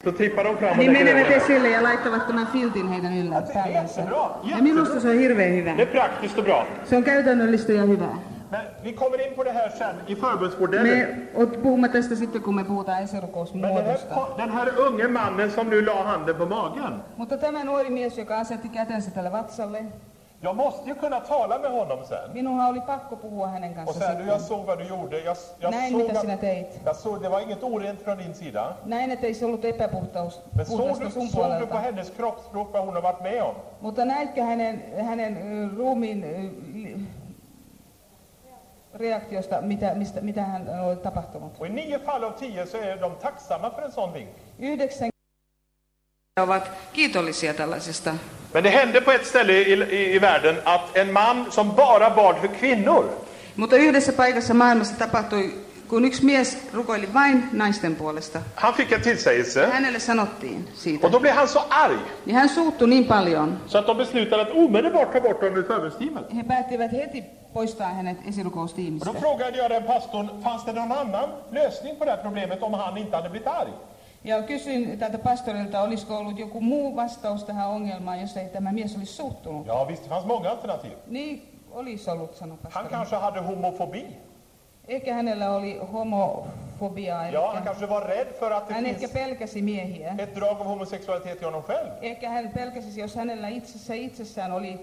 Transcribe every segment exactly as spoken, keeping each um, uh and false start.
Så tippar de fram och Niin lägger menevät över. esille ja laittavat tämän filtin heidän yllä Det är päällänsä. jättebra. Ja minusta se on hirveän hyvä. Det är praktiskt och bra. Se on käytännöllistä ja hyvää. Men vi kommer in på det här sen i förbundsmodellen. Me ot- puhumme tästä sitten, kun me puhutaan Men den esirukousmuodosta. här, den här unge mannen som nu la handen på magen. Mutta tämä nuori mies, joka asetti kätensä tälle vatsalle, Jag måste ju kunna tala med honom sen. minunhan oli pakko puhua hänen Och kanssa säga, du, jag sitten. såg vad du gjorde. Jag, jag, Näin, såg mitä sinä att, teit. jag såg, det var inget orent från din sida. Näin, ettei se ollut epäpuhtaus Men såg puhdasta du, sun såg du på puolelta. hennes kroppsspråk vad hon har varit med om? Mutta näitkö hänen, hänen ö, ruumiin ö, li- reaktiosta, mitä, mistä, mitä hän oli tapahtunut? Och i nio fall av tio så är de tacksamma för en sån vink. Yhdeksän ovat kiitollisia tällaisesta. Men det hände på ett ställe i, i, i världen att en man som bara bad för kvinnor, Mutta yhdessä paikassa maailmassa tapahtui, kun yksi mies rukoili vain naisten puolesta. han fick en tillsägelse. Hänelle sanottiin siitä. Och då blev han så arg Niin hän suuttui niin paljon. så att de beslutade att omedelbart ta bort honom ur förbundsteamet. He päättivät heti poistaa hänet Och esirukoustiimistä. då frågade jag den pastorn, fanns det någon annan lösning på det här problemet om han inte hade blivit arg? Ja kysyin tältä pastorilta, olisiko ollut joku muu vastaus tähän ongelmaan, jos ei tämä mies olisi suuttunut. Ja visst, det fanns många alternativ. Niin olisi ollut, sanoi Han pastori. kanske hade homofobi. Ehkä hänellä oli homofobiaa. Ja, han Eli kanske var rädd för att det hän ehkä finns pelkäsi miehiä. ett drag av homosexualitet i honom själv. Ehkä hän pelkäsi, jos hänellä itsessä itsessään oli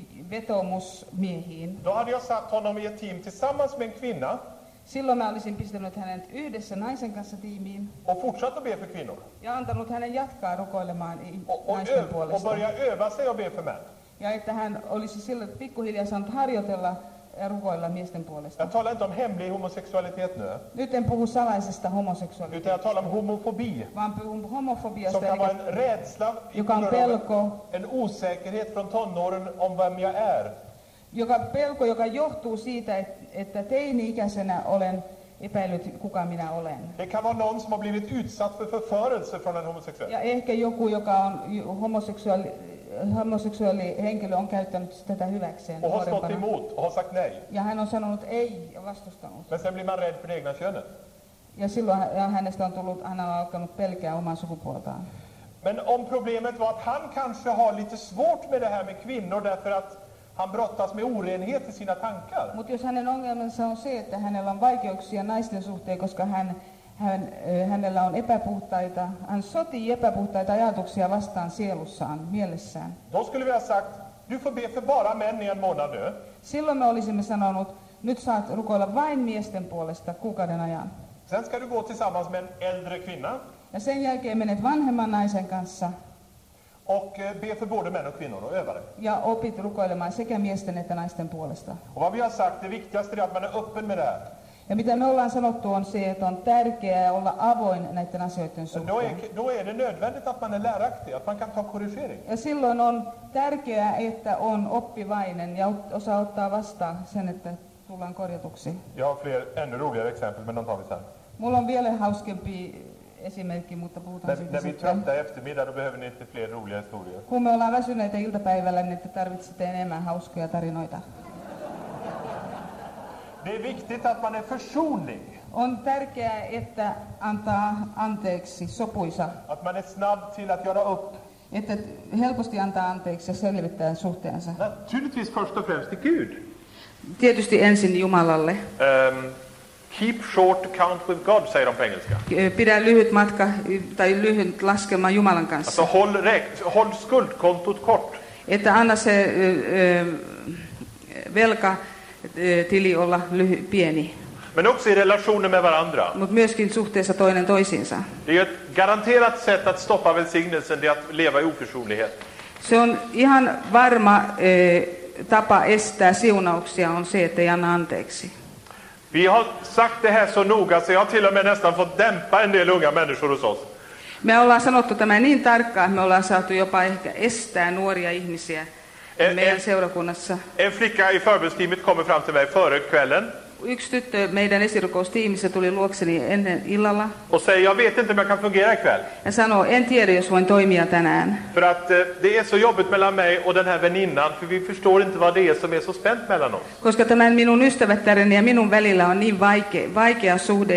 vetomus miehiin. Då hade jag satt honom i ett team tillsammans med en kvinna Silloin mä olisin pistänyt hänet yhdessä naisen kanssa tiimiin och fortsatt att be för kvinnor. ja antanut hänen jatkaa rukoilemaan i- Och, och, naisten ö- och puolesta. börja öva sig och be för män. Ja että hän olisi silloin pikkuhiljaa saanut harjoitella ja rukoilla miesten puolesta. Jag talar inte om hemlig homosexualitet nu, Nyt en puhu salaisesta utan homoseksuaalisuudesta, jag talar om homofobi. vaan puhun Som homofobiasta, kan vara eli, en rädsla, joka on pelko, en osäkerhet från tonåren om vem jag är. joka, pelko, joka johtuu siitä, et- että teini-ikäisenä olen epäillyt, kuka minä olen. Det kan vara någon som har blivit utsatt för förförelse från en homosexuell. Ja ehkä joku, joka on ju- homoseksuaali, homoseksuaali henkilö on käyttänyt tätä hyväkseen Och har stått nuorempana. emot och har sagt nej. Ja hän on sanonut ei ja vastustanut. Men sen blir man rädd för det egna könet. Ja silloin hä- ja hänestä on tullut, hän on alkanut pelkää omaa sukupuoltaan. Men om problemet var att han kanske har lite svårt med det här med kvinnor därför att han brottas med orenhet i sina tankar. Mutta jos hänen ongelmansa on se, että hänellä on vaikeuksia naisten suhteen, koska hän, hän, ö, hänellä on epäpuhtaita, hän sotii epäpuhtaita ajatuksia vastaan sielussaan, mielessään. Då skulle vi ha sagt, du får be för bara män i en månad nu. Silloin me olisimme sanonut, nyt saat rukoilla vain miesten puolesta kuukauden ajan. Sen ska du gå tillsammans med en äldre kvinna Ja sen jälkeen menet vanhemman naisen kanssa och eh, be för både män och kvinnor och öva det. ja opit rukoilemaan sekä miesten että naisten puolesta. Och vad vi har sagt, det viktigaste är att man är öppen med det här. Ja mitä me ollaan sanottu on se, että on tärkeää olla avoin näiden asioiden Men då är, suhteen. då är det nödvändigt att man är läraktig, att man kan ta korrigering. Ja silloin on tärkeää, että on oppivainen ja ot- osaa ottaa vastaan sen, että tullaan korjatuksi. Jag har fler ännu roligare exempel, men de tar vi sen. Mulla on vielä hauskempi esimerkki, mutta puhutaan När, siitä när vi är sitten. trötta i eftermiddag, då behöver ni inte fler roliga historier. Kun me ollaan väsyneitä iltapäivällä, niin te tarvitsette enemmän hauskoja tarinoita. Det är viktigt att man är försonlig, On tärkeää, että antaa anteeksi, sopuisa, att man är snabb till att göra upp. että helposti antaa anteeksi ja selvittää suhteensa. Naturligtvis först och främst till Gud. Tietysti ensin Jumalalle. Um, keep short account with God, säger de på engelska. Pidä lyhyt matka tai lyhyt laskelma Jumalan kanssa. Alltså håll, räk- håll skuldkontot kort. Että anna se ö, ö, velka ö, tili olla lyhy, pieni, Men också i relationer med varandra. mutta myöskin suhteessa toinen toisiinsa. Det är ju ett garanterat sätt att stoppa välsignelsen, det är att leva i oförsonlighet. Se on ihan varma ö, tapa estää siunauksia on se, että ei anna anteeksi. Vi har sagt det här så noga så jag har till och med nästan fått dämpa en del unga människor hos oss. Me ollaan sanottu tämä niin tarkkaan, että me ollaan saatu jopa ehkä estää nuoria ihmisiä En- meidän en- seurakunnassa. En flicka i förbundsteamet kommer fram till mig före kvällen Yksi tyttö meidän esirukoustiimissä tuli luokseni ennen illalla och säger, jag vet inte om jag kan fungera ikväll. ja sanoo, en tiedä, jos voin toimia tänään. För att eh, det är så jobbigt mellan mig och den här väninnan, för vi förstår inte vad det är som är så spänt mellan oss. Koska tämän minun ystävättäreni ja minun välillä on niin vaikea, vaikea suhde,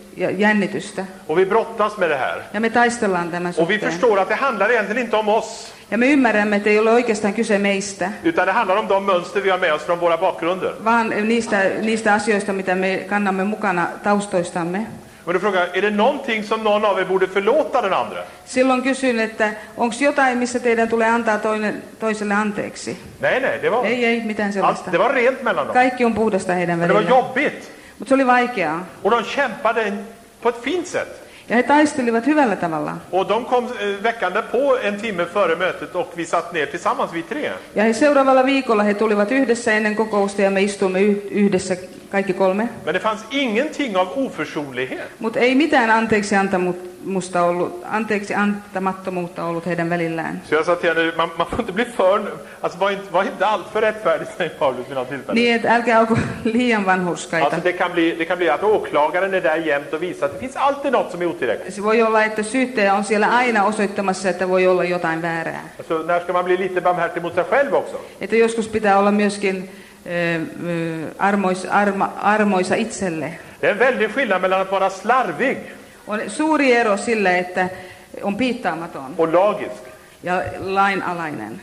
ja jännitystä. Och vi brottas med det här. Ja me taistellaan tämän Och vi suhteen. förstår att det handlar egentligen inte om oss. Ja me ymmärrämme, että ei ole oikeastaan kyse meistä, Utan det handlar om de mönster vi har med oss från våra bakgrunder. vaan niistä, niistä asioista, mitä me kannamme mukana taustoistamme. Och du frågar, är det någonting som någon av er borde förlåta den andra? Silloin kysyn, että onko jotain, missä teidän tulee antaa toinen, toiselle anteeksi? Nej, nej, det var, Ei, ei, mitään sellaista. allt, det var rent mellan dem. Kaikki on puhdasta heidän Men det var välillään. jobbigt. Mutta se oli vaikeaa. Och de kämpade på ett fint sätt. Ja he taistelivat hyvällä tavalla. Och de kom eh, veckan på en timme före mötet och vi satt ner tillsammans, vi tre. Ja he seuraavalla viikolla he tulivat yhdessä ennen kokousta ja me istuimme yh- yhdessä kaikki kolme. Men det fanns ingenting av oförsonlighet. Mutta ei mitään anteeksi antamusta ollut, anteeksi antamattomuutta ollut heidän välillään. Så jag sa till henne, man, man får inte bli för, alltså var inte, var inte allt för rättfärdig, säger Paulus vid något tillfälle. Niin, että älkää olko liian vanhurskaita. Alltså det kan, bli, det kan bli att åklagaren är där jämt och visar att det finns alltid något som är otillräckligt. Se voi olla, että syyttäjä on siellä aina osoittamassa, että voi olla jotain väärää. Alltså när ska man bli lite barmhärtig mot sig själv också? Että joskus pitää olla myöskin äh, armois, arma, armoisa itselle. Det är en väldig skillnad mellan att vara slarvig On suuri ero sillä, että on piittaamaton och lagisk. ja lainalainen.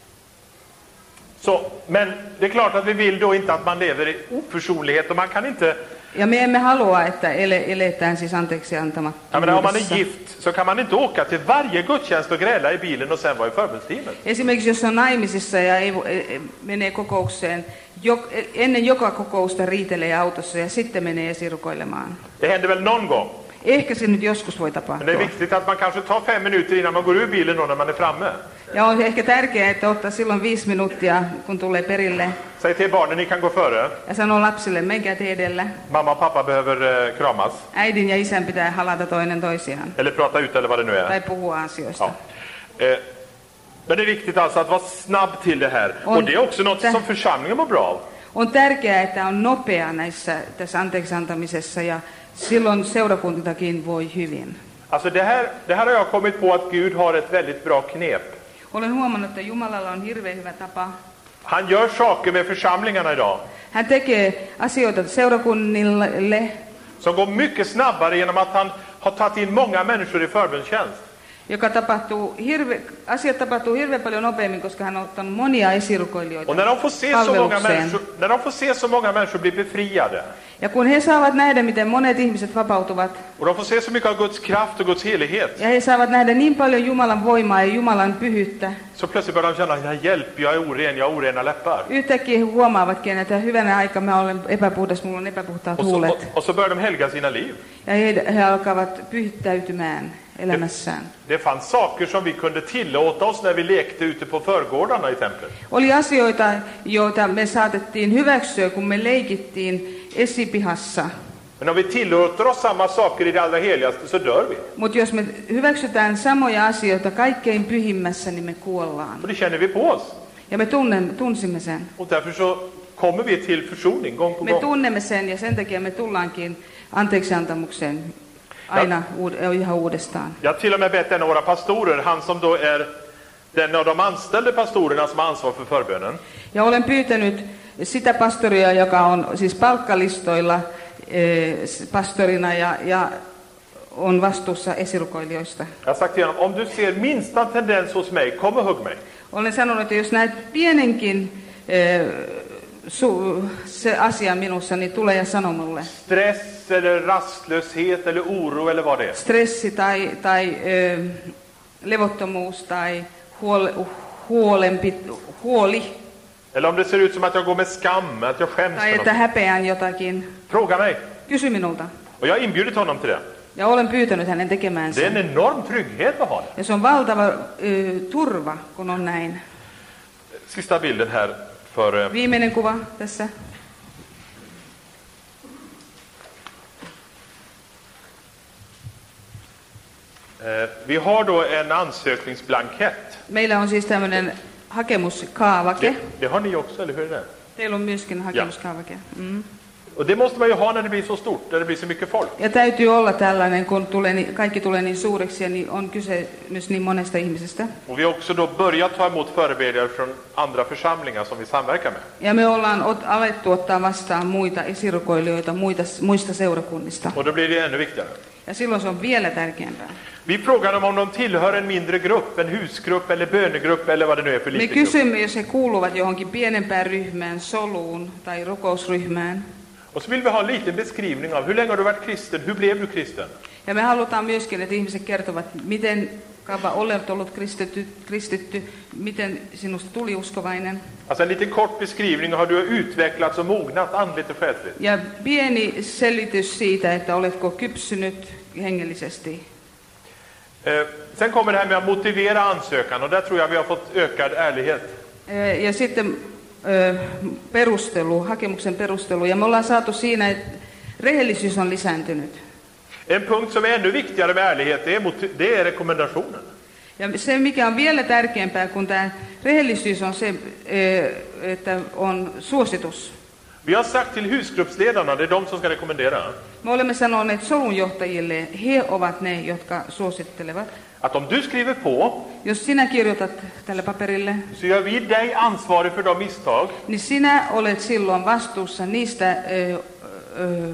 Så, men det är klart att vi vill då inte att man lever i oförsonlighet och man kan inte... Ja me emme halua, että ele, eletään siis anteeksi Jag menar, om man antamattomuudessa. är gift så kan man inte åka till varje gudstjänst och gräla i bilen och sen vara i förbundsteamet. Esimerkiksi jos on naimisissa ja ei, vo- e- e- menee kokoukseen, jo, ennen joka kokousta riitelee autossa ja sitten menee esirukoilemaan. Det händer väl någon gång. Ehkä se nyt joskus voi Men det är tapahtua. viktigt att man kanske tar fem minuter innan man går ur bilen och när man är framme. Ja on ehkä tärkeää, että ottaa silloin viisi minuuttia, kun tulee perille. Säg till barnen, ni kan gå före. Ja sanoo lapsille, menkää te edellä. Mamma och pappa behöver eh, kramas. Äidin ja isän pitää halata toinen toisiaan. Eller prata ut eller vad det nu är. Tai puhua asioista. Ja. Eh, men det är viktigt alltså att vara snabb till det här. On- Och det är också något tä- som församlingen mår bra av. On tärkeää, että on nopea näissä, tässä anteeksiantamisessa ja silloin seurakuntakin voi hyvin. Alltså det här, det här har jag kommit på att Gud har ett väldigt bra knep. Olen huomannut, että Jumalalla on hirveän hyvä tapa. Han gör saker med församlingarna idag Hän tekee asioita seurakunnille, som går mycket snabbare genom att han har tagit in många människor i förbundstjänst. joka tapahtuu hirve, asiat tapahtuu hirveän paljon nopeammin, koska hän on ottanut monia esirukoilijoita Och när de får se så många palvelukseen. människor, när de får se så många människor bli befriade Ja kun he saavat nähdä, miten monet ihmiset vapautuvat, och de får se så mycket av Guds kraft och Guds helighet, ja he saavat nähdä niin paljon Jumalan voimaa ja Jumalan pyhyyttä, så plötsligt börjar de känna, ja, hjälp, jag är oren, jag har orena läppar. yhtäkkiä he huomaavatkin, että hyvänä aika mä olen epäpuhdas, mulla on epäpuhtaat Och så, och, huulet. och så börjar de helga sina liv. Ja he, he alkavat pyhittäytymään elämässään. Det fanns saker som vi kunde tillåta oss när vi lekte ute på förgårdarna i templet. Oli asioita, joita me saatettiin hyväksyä, kun me leikittiin esipihassa. Men om vi tillåter oss samma saker i det allra heligaste så dör vi. Mutta jos me hyväksytään samoja asioita kaikkein pyhimmässä, niin me kuollaan. Och det känner vi på oss. Ja me tunnemme, tunsimme sen. Och därför så kommer vi till försoning gång på Me gång. tunnemme sen ja sen takia me tullaankin anteeksiantamukseen aina uud- ihan uudestaan. Jag har till och med bett en av våra pastorer, han som då är den av de anställda pastorerna som har ansvar för förbönen. Ja olen pyytänyt sitä pastoria, joka on siis palkkalistoilla eh, pastorina ja, ja on vastuussa esirukoilijoista. Jag har sagt till honom, om du ser minsta tendens hos mig, kom och hugg mig. Olen sanonut, että jos näet pienenkin eh, su, se asia minussa, niin tule ja sano mulle. Stress eller rastlöshet eller oro eller vad det är. Stressi tai, tai eh, levottomuus tai huole, huolenpit, huoli Eller om det ser ut som att jag går med skam, att jag skäms tai för että något. häpeän jotakin. Fråga mig. Kysy minulta. Och jag har inbjudit honom till det. Ja olen pyytänyt hänen tekemään Det är en sen. enorm trygghet att ha det. Ja se on valtava ö, turva, kun on näin. Sista bilden här för... eh, Viimeinen kuva tässä. Eh, vi har då en ansökningsblankett. Meillä on siis tämmöinen hakemuskaavake. Det, det har ni också, eller hur är det? Teillä on myöskin hakemuskaavake. Mm. Och det måste man ju ha när det blir så stort, när det blir så mycket folk. Ja täytyy olla tällainen, kun tulee, niin, kaikki tulee niin suureksi ja niin on kyse myös niin monesta ihmisestä. Och vi har också då börjat ta emot förebedjare från andra församlingar som vi samverkar med. Ja me ollaan ot, alettu ottaa vastaan muita esirukoilijoita muita, muista seurakunnista. Och då blir det ännu viktigare. Ja silloin se on vielä tärkeämpää. Vi frågar dem om de tillhör en mindre grupp, en husgrupp eller bönegrupp eller vad det nu är för Me liten grupp. kysymme, jos he kuuluvat johonkin pienempään ryhmään, soluun tai rukousryhmään. Och så vill vi ha en liten beskrivning av hur länge har du varit kristen, hur blev du kristen? Ja me halutaan myöskin, että ihmiset kertovat, miten kauan olet ollut kristitty, kristitty, miten sinusta tuli uskovainen. Alltså en liten kort beskrivning av hur du har utvecklats och mognat andligt och själsligt. Ja pieni selitys siitä, että oletko kypsynyt hengellisesti. Eh, sen kommer det här med att motivera ansökan och där tror jag vi har fått ökad ärlighet. Eh, Ja sitten eh, perustelu, hakemuksen perustelu. Ja me ollaan saatu siinä, että rehellisyys on lisääntynyt. En punkt som är ännu viktigare med ärlighet, det är, mot- det är rekommendationen. Ja se, mikä on vielä tärkeämpää kuin tämä rehellisyys, on se, eh, että on suositus. Vi har sagt till husgruppsledarna, det är de som ska rekommendera, Me olemme sanoneet solunjohtajille, he ovat ne, jotka suosittelevat. att om du skriver på Jos sinä kirjoitat tälle paperille, så gör vi dig ansvarig för de misstag niin sinä olet silloin vastuussa niistä ö, ö,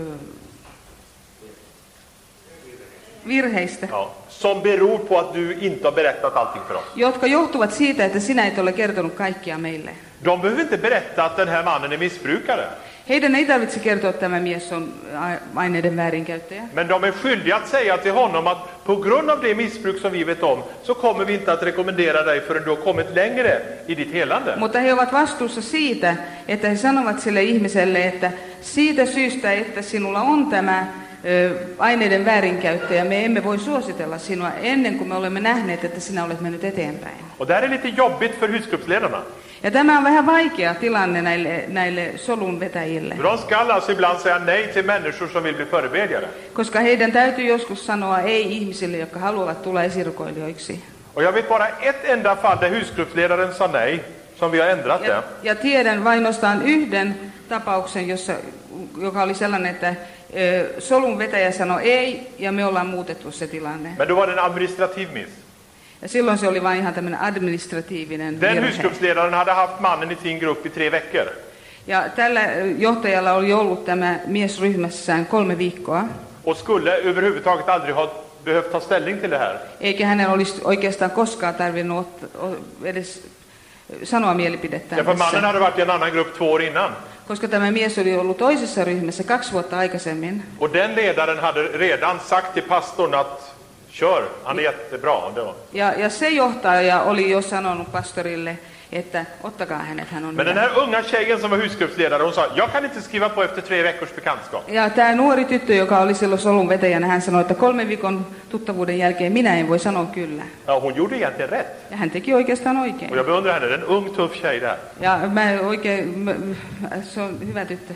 virheistä, ja, som beror på att du inte har berättat allting för oss. jotka johtuvat siitä, että sinä et ole kertonut kaikkia meille. De behöver inte berätta att den här mannen är missbrukare, Heidän ei tarvitse kertoa, että tämä mies on a- aineiden väärinkäyttäjä. men de är skyldiga att säga till honom att på grund av det missbruk som vi vet om så kommer vi inte att rekommendera dig förrän du har kommit längre i ditt helande. Mutta he ovat vastuussa siitä, että he sanovat sille ihmiselle, että siitä syystä, että sinulla on tämä ö, aineiden väärinkäyttäjä, me emme voi suositella sinua ennen kuin me olemme nähneet, että sinä olet mennyt eteenpäin. Och det här är lite jobbigt för husgruppsledarna. Ja tämä on vähän vaikea tilanne näille, näille solunvetäjille, För de ska alltså ibland säga nej till människor som vill bli förebedjare. koska heidän täytyy joskus sanoa ei ihmisille, jotka haluavat tulla esirukoilijoiksi. Och jag vet bara ett enda fall där husgruppsledaren sa nej, som vi har ändrat det. Ja, ja tiedän vainostaan yhden tapauksen, jossa, joka oli sellainen, että ö, solun vetäjä sanoi ei, ja me ollaan muutettu se tilanne. Men då var det en administrativ miss. Ja silloin se oli vain ihan tämmöinen administratiivinen Den virhe. husgruppsledaren hade haft mannen i sin grupp i tre veckor. Ja tällä ö, johtajalla oli ollut tämä mies ryhmässään kolme viikkoa, Och skulle överhuvudtaget aldrig ha behövt ta ställning till det här. eikä hänen olisi oikeastaan koskaan tarvinnut ot- o- edes sanoa mielipidettään Ja för mannen tässä. hade varit i en annan grupp två år innan. Koska tämä mies oli ollut toisessa ryhmässä kaksi vuotta aikaisemmin. Och den ledaren hade redan sagt till pastorn att kör, han är jättebra. Det var. Ja, ja se johtaja oli jo sanonut pastorille, että ottakaa hänet, hän on Men den hyvä. här unga tjejen som var husgruppsledare, hon sa, jag kan inte skriva på efter tre veckors bekantskap. Ja tämä nuori tyttö, joka oli silloin solun vetäjänä, hän sanoi, että kolmen viikon tuttavuuden jälkeen minä en voi sanoa kyllä. Ja, hon gjorde egentligen rätt. Ja hän teki oikeastaan Och oikein. jag beundrar henne, det är en ung tuff tjej där. Ja mä oikein, mä, se on hyvä tyttö.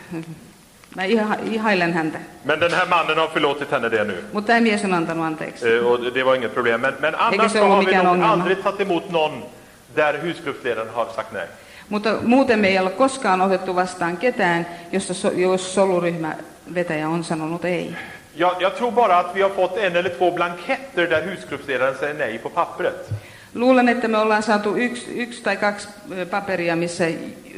Mä iha, ihailen häntä. Men den här mannen har förlåtit henne det nu. Mutta tämä mies on antanut anteeksi. Eh, Och det var inget problem. Men, men annars se så ollut har vi mikään nog ongelma. aldrig tagit emot någon där husgruppsledaren har sagt nej. Mutta muuten me ei ole koskaan otettu vastaan ketään, jossa so, jos soluryhmä vetäjä on sanonut ei. Jag, jag tror bara att vi har fått en eller två blanketter där husgruppsledaren säger nej på pappret. Luulen, että me ollaan saatu yksi, yksi tai kaksi ö, paperia, missä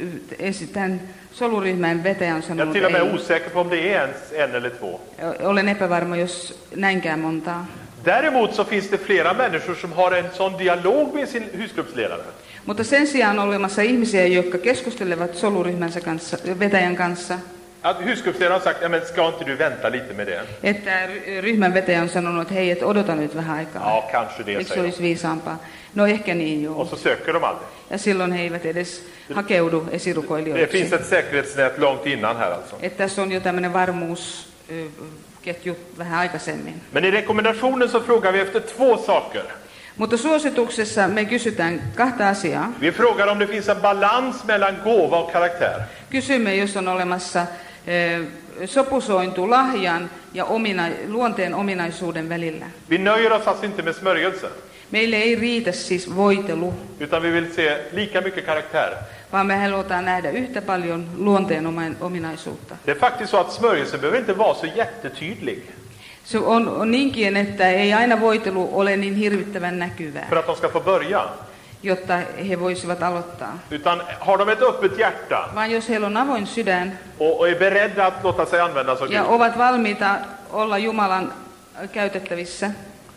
esitän soluryhmän vetäjä on Jag är sanonut till och med ei. osäker på om det är ens en eller två. Olen epävarma, jos näinkään montaa. Däremot så finns det flera människor som har en sån dialog med sin husgruppsledare. Mutta sen sijaan on olemassa ihmisiä, jotka keskustelevat soluryhmänsä kanssa, vetäjän kanssa, Att husgruppsledaren har sagt, ja, men ska inte du vänta lite med det? että ry- ryhmän vetäjä on sanonut, että hei, et odota nyt vähän aikaa. Ja, kanske det, Eikö se säger de. olisi viisaampaa? No ehkä niin, joo. Och så söker de aldrig. Ja silloin he eivät edes hakeudu Det esirukoilijoiksi. finns ett säkerhetsnät långt innan här alltså. Että tässä on jo tämmöinen varmuusketju vähän aikaisemmin. Men i rekommendationen så frågar vi efter två saker. Mutta suosituksessa me kysytään kahta asiaa. Vi frågar om det finns en balans mellan gåva och karaktär. Kysymme, jos on olemassa eh, sopusointu lahjan ja omina, luonteen ominaisuuden välillä. Vi nöjer oss alltså inte med smörjelse. Meille ei riitä siis voitelu, utan vi vill se lika mycket karaktär. vaan me halutaan nähdä yhtä paljon luonteen ominaisuutta. Det är faktiskt så att smörjelsen behöver inte vara så jättetydlig Se on, on niinkin, että ei aina voitelu ole niin hirvittävän näkyvää, för att de ska få börja. jotta he voisivat aloittaa. Utan har de ett öppet hjärta Vaan jos heillä on avoin sydän och, och är beredda att låta sig användas av ja Gud, ovat valmiita olla Jumalan käytettävissä,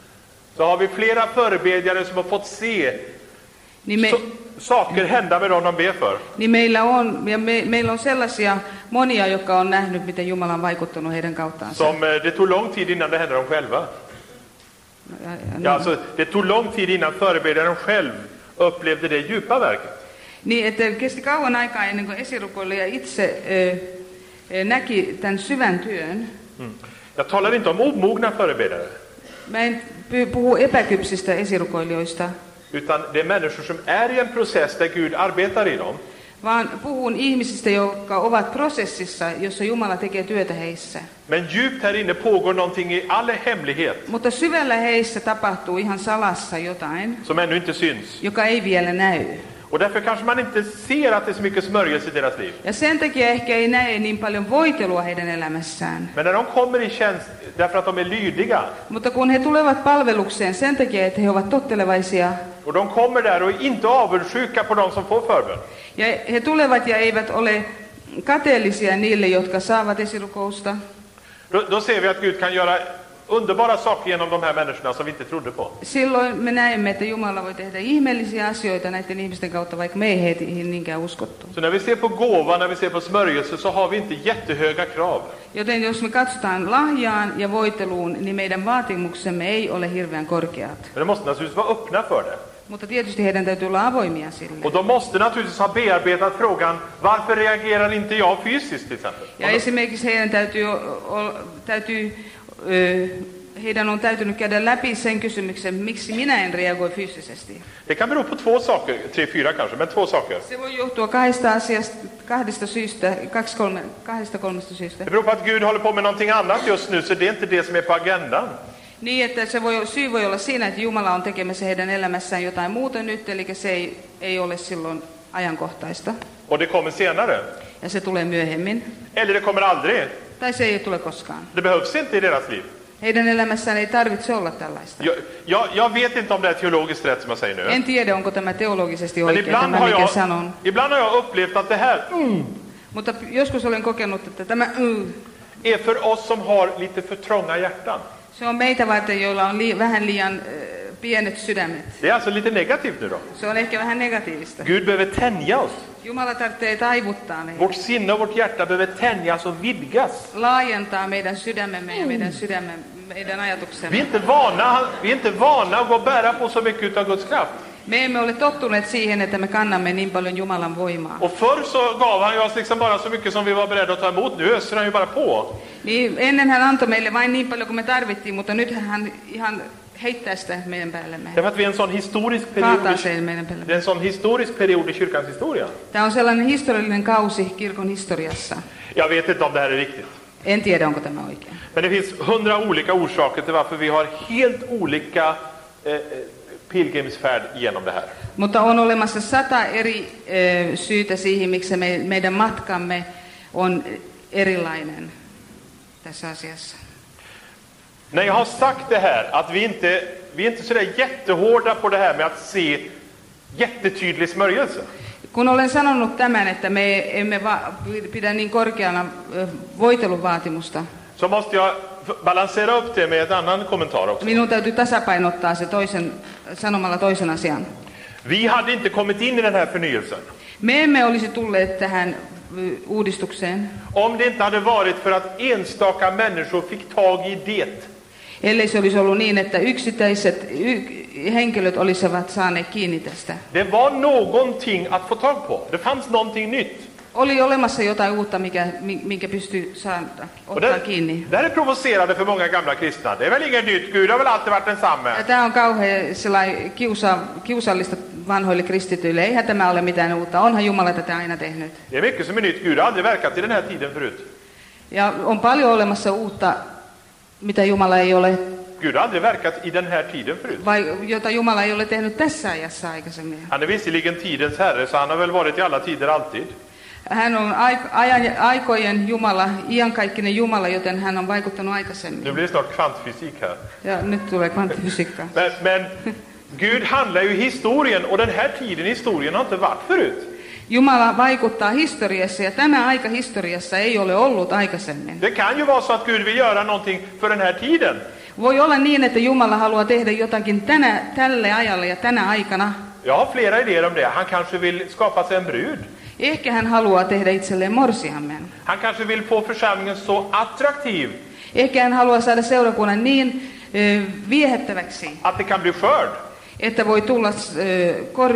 så har vi flera förebedjare som har fått se niin, me, so, saker hända med dem de ber för. niin meillä, on, ja me, meillä on sellaisia monia, jotka on nähnyt, miten Jumala on vaikuttanut heidän kauttaan. Som eh, det tog lång tid innan det hände dem själva. Ja, ja, Ja, alltså, det tog lång tid innan förebedjaren själv upplevde det djupa verket. Niin, että kesti kauan aikaa ennen kuin esirukoilija itse ö, ö, näki tämän syvän työn. Mm. Jag talar inte om omogna förebedjare, Mä en puhu epäkypsistä esirukoilijoista, utan det är människor som är i en process där Gud arbetar i dem. vaan puhun ihmisistä, jotka ovat prosessissa, jossa Jumala tekee työtä heissä. Men djupt här inne pågår någonting i all hemlighet Mutta syvällä heissä tapahtuu ihan salassa jotain, som ännu inte syns. joka ei vielä näy. Och därför kanske man inte ser att det är så mycket smörjelse i deras liv. Ja sen takia ehkä ei näe niin paljon voitelua heidän elämässään. Men när de kommer i tjänst därför att de är lydiga, Mutta kun he tulevat palvelukseen sen takia, että he ovat tottelevaisia, och de kommer där och är inte avundsjuka på de som får förbön, ja he tulevat ja eivät ole kateellisia niille, jotka saavat esirukousta, då, då ser vi att Gud kan göra underbara saker genom de här människorna som vi inte trodde på. silloin me näemme, että Jumala voi tehdä ihmeellisiä asioita näiden ihmisten kautta, vaikka me ei heihin niinkään uskottu. Så när vi ser på gåva, när vi ser på smörjelse, så har vi inte jättehöga krav. Joten jos me katsotaan lahjaan ja voiteluun, niin meidän vaatimuksemme ei ole hirveän korkeat. Men de måste naturligtvis vara öppna för det. Mutta tietysti heidän täytyy olla avoimia sille. Och de måste naturligtvis ha bearbetat frågan, varför reagerar inte jag fysiskt till exempel? Ja esimerkiksi heidän täytyy, o- täytyy ö, heidän on täytynyt käydä läpi sen kysymyksen, miksi minä en reagoi fyysisesti. Det kan bero på två saker, tre, fyra kanske, men två saker. Se voi johtua kahdesta asiasta, kahdesta syystä, kaksi, kolme, kahdesta kolmesta syystä. Det beror på att Gud håller på med någonting annat just nu, så det är inte det som är på agendan. Niin, että se voi, syy voi olla siinä, että Jumala on tekemässä heidän elämässään jotain muuta nyt, eli se ei, ei ole silloin ajankohtaista. Och det kommer senare. Ja se tulee myöhemmin. Eller det kommer aldrig. Tai se ei tule koskaan. Det behövs inte i deras liv. Heidän elämässään ei tarvitse olla tällaista. Jag, jag, jag vet inte om det är teologiskt rätt som jag säger nu. En tiedä, onko tämä teologisesti Men oikein, ibland tämä har, mikä jag, sanon. ibland har jag upplevt att det här mm, Mutta joskus olen kokenut, että tämä mm, är för oss som har lite för trånga hjärtan. se on meitä varten, joilla on li, vähän liian äh, pienet sydämet. Det är alltså lite negativt nu då. Se on ehkä vähän negatiivista. Gud behöver tänja oss. Jumala tarvitsee taivuttaa meitä. Vårt sinne och vårt hjärta behöver tänjas och vidgas. Laajentaa meidän sydämemme ja meidän sydämen, meidän Vi är ajatuksemme. inte vana, vi är inte vana att gå och bära på så mycket av Guds kraft. Me emme ole tottuneet siihen, että me kannamme niin paljon Jumalan voimaa. Och förr så gav han ju oss liksom bara så mycket som vi var beredda att ta emot. Nu öser han ju bara på. Niin, ennen hän antoi meille vain niin paljon kuin me tarvittiin, mutta nyt hän ihan heittää sitä meidän päällemme. Därför att vi är en sån historisk period. Kaataa se meidän Det är päällemme. en sån historisk period i kyrkans historia. Tämä on sellainen historiallinen kausi kirkon historiassa. Jag vet inte om det här är riktigt. En tiedä, onko tämä oikein. Men det finns hundra olika orsaker till varför vi har helt olika eh, pilgrimsfärd genom det här. Mutta on olemassa sata eri ö, syytä siihen, miksi me, meidän matkamme on erilainen tässä asiassa. När jag har sagt det här, att vi inte, vi är inte så där jättehårda på det här med att se jättetydlig smörjelse. Kun olen sanonut tämän, että me emme va- pidä niin korkeana ö, voitelun vaatimusta, Så måste jag balansera upp det med ett annan kommentar också. minun täytyy tasapainottaa se toisen, sanomalla toisen asian. Vi hade inte kommit in i den här förnyelsen Me emme olisi tulleet tähän ö, uudistukseen, om det inte hade varit för att enstaka människor fick tag i det. ellei se olisi ollut niin, että yksittäiset y- henkilöt olisivat saaneet kiinni tästä. Det var någonting att få tag på. Det fanns någonting nytt. Oli olemassa jotain uutta, mikä, mi- minkä pystyy saada, Och ottaa det, kiinni. det här är provocerande för många gamla kristna. Det är väl inget nytt, Gud har väl alltid varit densamme. Ja tämä on kauhean sellainen kiusa, kiusallista vanhoille kristityille. Eihän tämä ole mitään uutta. Onhan Jumala tätä aina tehnyt. Det är mycket som är nytt. Gud har aldrig verkat i den här tiden förut. Ja on paljon olemassa uutta, mitä Jumala ei ole Gud har aldrig verkat i den här tiden förut. vai jota Jumala ei ole tehnyt tässä ajassa aikaisemmin. Han är visserligen tidens herre, så han har väl varit i alla tider alltid. Hän on aik- ajan, aikojen Jumala, iankaikkinen Jumala, joten hän on vaikuttanut aikaisemmin. Nu blir det snart kvantfysik här. Ja nyt tulee kvanttifysiikka. Men, men Gud handlar ju i historien, och den här tiden i historien har inte varit förut. Jumala vaikuttaa historiassa, ja tämä aika historiassa ei ole ollut aikaisemmin. Det kan ju vara så att Gud vill göra någonting för den här tiden. Voi olla niin, että Jumala haluaa tehdä jotakin tänä, tälle ajalle ja tänä aikana. Jag har flera idéer om det. Han kanske vill skapa sig en brud. Ehkä hän haluaa tehdä itselleen morsiammen. Han kanske vill få församlingen så attraktiv Ehkä hän haluaa saada seurakunnan niin ö, viehättäväksi, att det kan bli skörd. että voi tulla ö, kor,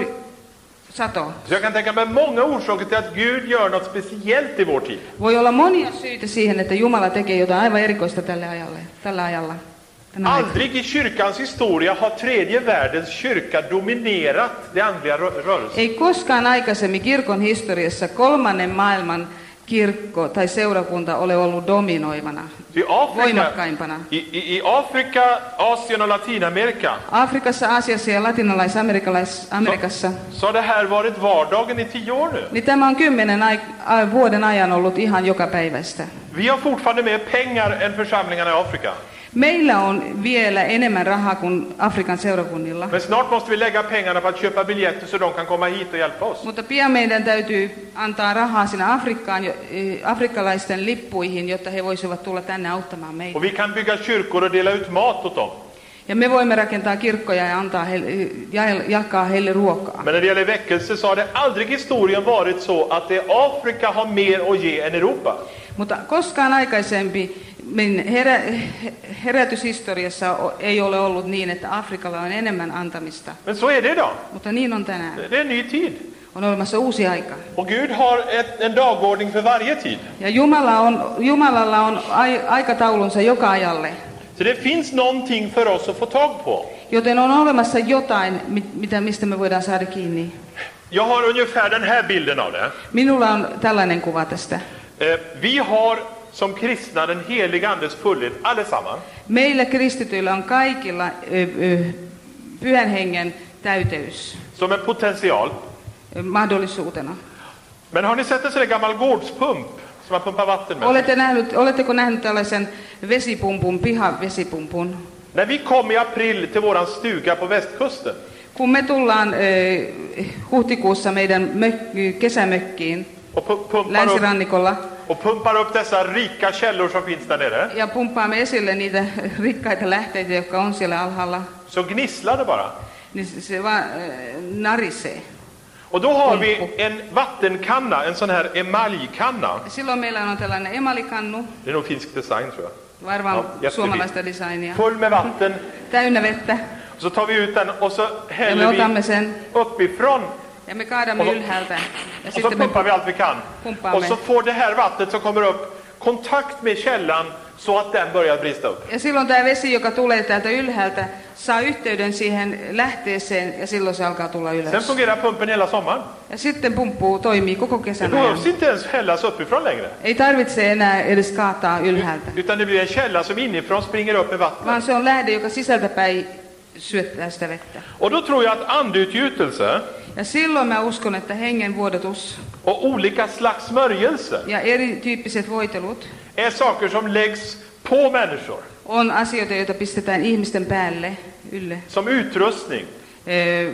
sato. Så jag kan tänka mig många orsaker till att Gud gör något speciellt i vår tid. Voi olla monia syitä siihen, että Jumala tekee jotain aivan erikoista tälle ajalle, tällä ajalla. tänä aikana. Aldrig i kyrkans historia har tredje världens kyrka dominerat det andliga rö- rörelsen. Ei koskaan aikaisemmin kirkon historiassa kolmannen maailman kirkko tai seurakunta ole ollut dominoivana, I Afrika, voimakkaimpana. i, i, i Afrika, Asien och Latinamerika Afrikassa, Aasiassa ja latinalais-Amerikassa, så har det här varit vardagen i tio år nu. niin tämä on kymmenen ai- a- vuoden ajan ollut ihan joka päivästä. Vi har fortfarande mer pengar än församlingarna i Afrika. Meillä on vielä enemmän rahaa kuin Afrikan seurakunnilla, Men snart måste vi lägga pengarna på att köpa biljetter så de kan komma hit och hjälpa oss. mutta pian meidän täytyy antaa rahaa sinne Afrikkaan, jo- eh, afrikkalaisten lippuihin, jotta he voisivat tulla tänne auttamaan meitä. Och vi kan bygga kyrkor och dela ut mat åt dem. Ja me voimme rakentaa kirkkoja ja antaa heille, ja- jakaa heille ruokaa. Men när det gäller väckelse så har det aldrig i historien varit så att det Afrika har mer att ge än Europa. Mutta koskaan aikaisempi min herä, herätyshistoriassa o- ei ole ollut niin, että Afrikalla on enemmän antamista. Men så är det idag. Mutta niin on tänään. Det är en ny tid. On olemassa uusi aika. Och Gud har ett, en dagordning för varje tid. Ja Jumala on, Jumalalla on ai, aikataulunsa joka ajalle. Så det finns någonting för oss att få tag på. Joten on olemassa jotain, mit- mitä, mistä me voidaan saada kiinni. Jag har ungefär den här bilden av det. Minulla on tällainen kuva tästä. Eh, Vi har som kristna den heliga andes fullhet allesammans. Meillä kristityillä on kaikilla ö, ö, pyhän hengen täyteys Som en potential. ö, mahdollisuutena. Men har ni sett en sån där gammal gårdspump som man pumpar vatten med? Olette nähnyt, oletteko nähnyt tällaisen vesipumpun, pihavesipumpun? När vi kom i april till våran stuga på västkusten Kun me tullaan ö, huhtikuussa meidän mök- kesämökkiin och pu- pumpar upp, länsirannikolla och pumpar upp dessa rika källor som finns där nere, ja pumppaamme esille niitä rikkaita lähteitä, jotka on siellä alhaalla, så gnisslar det bara. niin se- se vaan ö, narisee. Och då har vi en vattenkanna, en sån här emaljkanna. Ja silloin meillä on tällainen emalikannu, Det är nog finsk design tror jag. varmaan Ja, jättefin. suomalaista designia, Full med vatten. täynnä vettä. Så tar vi ut den och så Ja me häller otamme vi sen uppifrån. ja me kaadamme Och så- ylhäältä. Ja Och så sitten me pumpar vi allt vi kan. Pumpar Och vi. så får det här vattnet som kommer upp kontakt med källan så att den börjar brista upp. Ja silloin tämä vesi, joka tulee täältä ylhäältä, saa yhteyden siihen lähteeseen ja silloin se alkaa tulla Sen ylös. fungerar pumpen hela sommaren. Ja sitten pumppuu toimii koko Det kesän ajan. behövs inte ens hällas uppifrån längre. Ei tarvitse enää edes kaataa ylhäältä, Utan det blir en källa som inifrån springer upp med vatten. vaan se on lähde, joka sisältäpäin syöttää sitä vettä. Och då tror jag att andeutgjutelse Ja silloin mä uskon, että hengen vuodatus och olika slags smörjelse ja erityyppiset voitelut är saker som läggs på människor on asioita, joita pistetään ihmisten päälle, ylle, som utrustning. ö,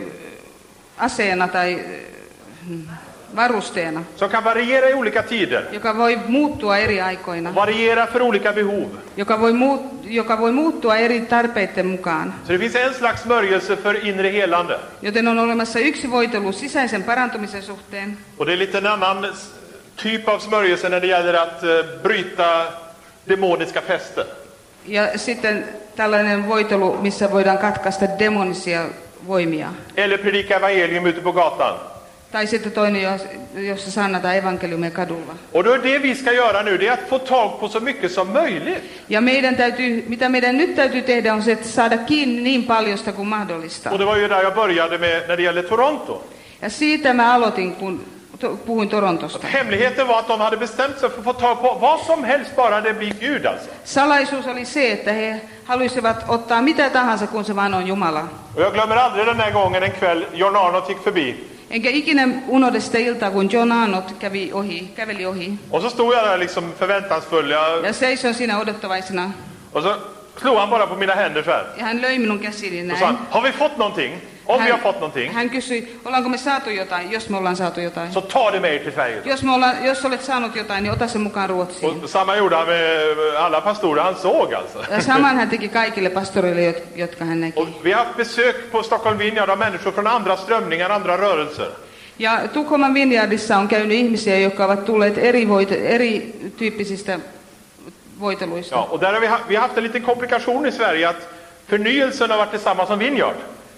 aseena tai ö, varusteena, Som kan variera i olika tider. joka voi muuttua eri aikoina, Variera för olika behov. joka voi, muut, joka voi muuttua eri tarpeiden mukaan. Så det finns en slags smörjelse för inre helande. Joten on olemassa yksi voitelu sisäisen parantumisen suhteen, Och det är lite en annan s- typ av smörjelse när det gäller att eh, bryta demoniska fästen. ja sitten tällainen voitelu, missä voidaan katkaista demonisia voimia. Eller predika evangelium ute på gatan. Tai sitten toinen, jos- jossa sannataan evankeliumia kadulla. Och då är det vi ska göra nu, det är att få tag på så mycket som möjligt. Ja meidän täytyy, mitä meidän nyt täytyy tehdä, on se, että saada kiinni niin paljosta kuin mahdollista. Och det var ju där jag började med när det gäller Toronto. Ja siitä mä aloitin, kun to, puhuin Torontosta. Hemligheten var att de hade bestämt sig för att få tag på vad som helst bara det blir Gud alltså. Salaisuus oli se, että he halusivat ottaa mitä tahansa, kun se vaan on Jumala. Och jag glömmer aldrig den här gången en kväll John Arnott gick förbi. Enkä ikinä unohda sitä iltaa, kun John Arnott kävi ohi, käveli ohi. Och så stod jag där liksom förväntansfull. Jag... Ja seison siinä odottavaisena. Och så slog han bara på mina händer så här. Ja hän löi minun käsini näin. Och sa, har vi fått någonting? Om hän, vi har fått någonting. Hän kysyi, ollaanko me saatu jotain, jos me ollaan saatu jotain. Så ta det med er till Sverige. Jos, me ollaan, jos olet saanut jotain, niin ota se mukaan Ruotsiin. Och samma gjorde han med alla pastorer han såg alltså. Ja saman hän teki kaikille pastoreille, jotka hän näki. Och vi har haft besök på Stockholm Vineyard av människor från andra strömningar, andra rörelser. Ja Tukholman Vineyardissa on käynyt ihmisiä, jotka ovat tulleet eri, voite, eri tyyppisistä voiteluista. Ja, och där har vi, ha, vi har haft en liten komplikation i Sverige att förnyelsen har varit detsamma som Vineyard.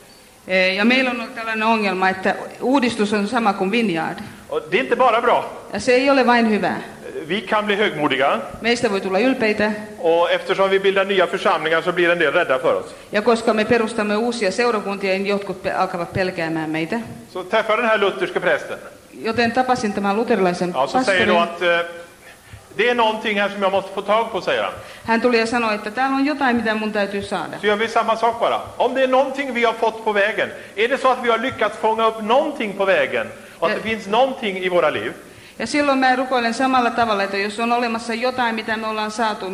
Ja meillä on ollut tällainen ongelma, että uudistus on sama kuin Vineyard. Och det är inte bara bra. Ja se ei ole vain hyvä. Vi kan bli högmodiga. Meistä voi tulla ylpeitä. Och eftersom vi bildar nya församlingar så blir en del rädda för oss. Ja koska me perustamme uusia seurakuntia, niin jotkut alkavat pelkäämään meitä. Så träffade den här lutherska prästen. Joten tapasin tämän luterilaisen ja, så säger pastorin. då att uh, det är någonting här som jag måste få tag på, säger han. Hän tuli ja sanoi, että täällä on jotain, mitä mun täytyy saada. Så gör vi samma sak bara. Om det är någonting vi har fått på vägen, är det så att vi har lyckats fånga upp någonting på vägen och att det finns någonting i våra liv. Ja silloin mä rukoilen samalla tavalla, että jos on olemassa jotain, mitä me ollaan saatu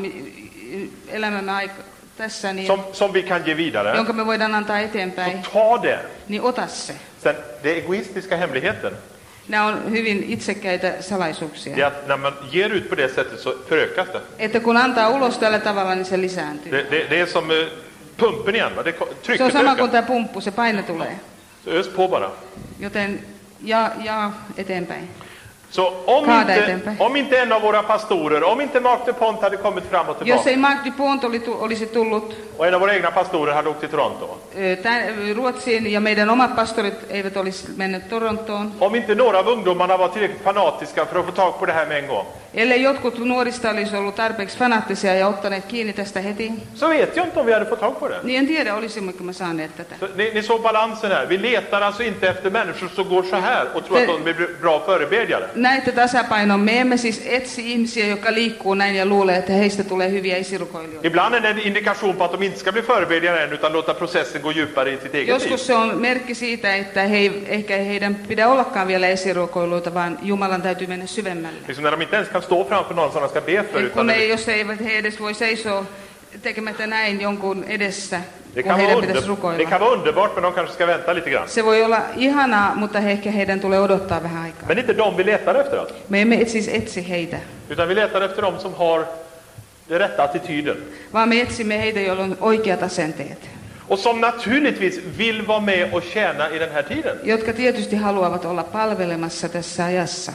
elämämme aika tässä, niin som, som vi kan ge vidare, jonka me voidaan antaa eteenpäin, så ta det. niin ota se. Sen, det egoistiska hemligheten, Nämä on hyvin itsekkäitä salaisuuksia. det är att när man ger ut på det sättet så förökas det. Että kun antaa ulos tällä tavalla, niin se lisääntyy. Det, det, det är som uh, pumpen igen, va? Det, Se on trycket sama ökar. kuin tämä pumppu, se paine tulee. Så ös på bara. Joten ja, ja eteenpäin. Så om Kaada inte, eteenpäin. om inte en av våra pastorer, om inte Mark DuPont hade kommit fram och Jos tillbaka ei Mark DuPont oli, olisi tullut och en av våra egna pastorer hade åkt till Toronto, ö, tän, Ruotsiin ja meidän omat pastorit eivät olisi menneet Torontoon, om inte några av ungdomarna var tillräckligt fanatiska för att få tag på det här med en gång, ellei jotkut nuorista olisi ollut tarpeeksi fanaattisia ja ottaneet kiinni tästä heti, så vet jag inte om vi hade fått tag på det. niin en tiedä, olisimmeko me saaneet tätä. Så, ni, ni såg balansen här. Vi letar alltså inte efter människor som går så här och tror att de blir bra förebedjare. Näette tasapainon. Me emme siis etsi ihmisiä, jotka liikkuu näin ja luulee, että heistä tulee hyviä esirukoilijoita. Ibland är det en indikation på att de inte ska bli förebedjare än, utan låta processen gå djupare i sitt eget liv. Joskus se on merkki siitä, että he, ehkä heidän pidä ollakaan vielä esirukoiluita, vaan Jumalan täytyy mennä syvemmälle. Liksom när de inte ens kan stå framför någon som de ska be för. Kun Utan ei, jos eivät he edes voi seisoa tekemättä näin jonkun edessä, det, kun kan heidän vara pitäisi under, rukoilla. det kan vara underbart, men de kanske ska vänta lite grann. Se voi olla ihanaa, mutta he, ehkä heidän tulee odottaa vähän aikaa. Men inte de vi letar efter alltså. Me emme siis etsi heitä, Utan vi letar efter de som har den rätta attityden. vaan me etsimme heitä, joilla on oikeat asenteet. Och som naturligtvis vill vara med och tjäna i den här tiden. Jotka tietysti haluavat olla palvelemassa tässä ajassa.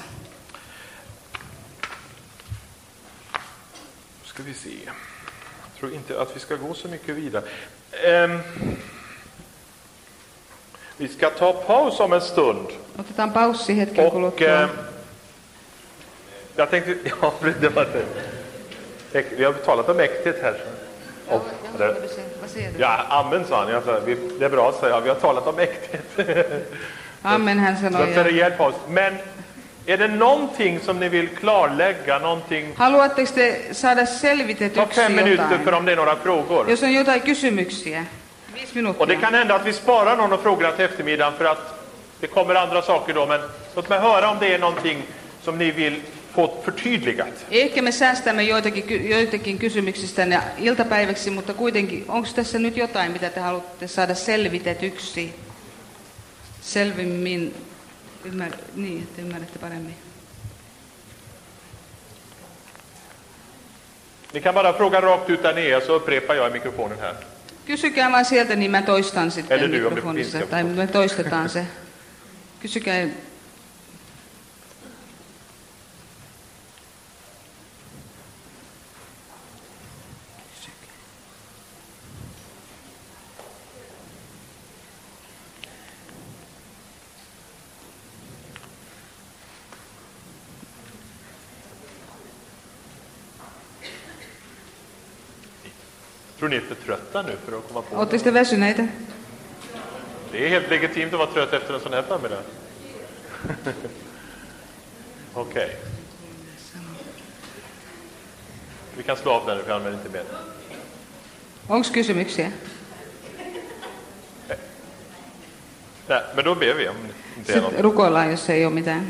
Ska vi se. Jag tror inte att vi ska gå så mycket vidare. Um, vi ska ta paus om en stund. Otetaan paussi hetken Och kuluttua. eh, jag tänkte, ja, det var det. Vi har talat om äkthet här. Och, det, Vad säger du? ja, amen sa han. Jag sa, vi, det är bra, sa jag. Vi har talat om äkthet. Amen, hän Så sanoi. det är en rejäl paus. Men är det någonting som ni vill klarlägga? Någonting? Haluatteko te saada Ta selvitetyksi fem minuter för jotain? om det är några frågor. Jos on jotain kysymyksiä, viisi Och det minuuttia. kan hända att vi sparar någon av frågorna till eftermiddagen för att det kommer andra saker då. Men låt mig höra om det är någonting som ni vill få förtydligat. Ehkä me säästämme joitakin, ky- joitakin kysymyksistä iltapäiväksi, mutta kuitenkin, onko tässä nyt jotain, mitä te haluatte saada selvitetyksi? Selvimmin, ymmär, niin, että ymmärrätte paremmin. Ni kan bara fråga rakt ut där nere, så upprepar jag i mikrofonen här. Kysykää vaan sieltä, niin mä toistan sitten Eli du, om det mikrofonissa, finns, tai me toistetaan se. Kysykää. Tror ni är för trötta nu för att komma på? Oletteko te väsyneitä? Det är helt legitimt att vara trött efter en sån här förmiddag. Okej. Vi kan slå av den, vi använder inte mer. Onko kysymyksiä? Nej, men då ber vi om det är något. Sitten rukoillaan, jos ei ole mitään.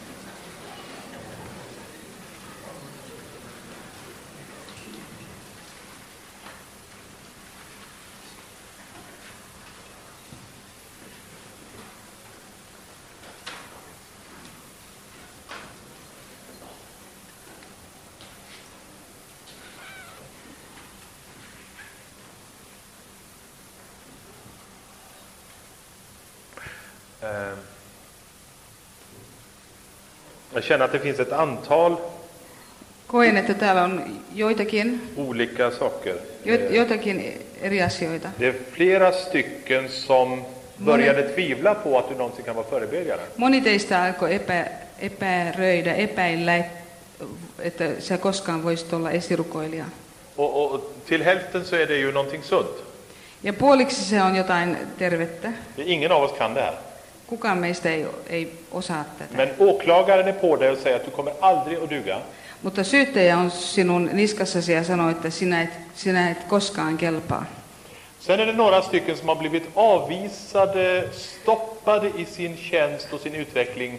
Jag känner att det finns ett antal Koen, että täällä on joitakin, olika saker. jo, joitakin eri asioita. Det är flera stycken som började tvivla på att du någonsin kan vara förebedjare. Moni teistä alkoi epä, epäröidä, epäillä, et- että sä koskaan voisit olla esirukoilija. Och, och till hälften så är det ju någonting sunt. Ja puoliksi se on jotain tervettä. Ingen av oss kan det här. Kukaan meistä ei, ei osaa tätä. Men åklagaren är på dig och säger att du kommer aldrig att duga. Mutta syyttäjä on sinun niskassasi ja sanoo, että sinä et, sinä et koskaan kelpaa. Sen är det några stycken som har blivit avvisade, stoppade i sin tjänst och sin utveckling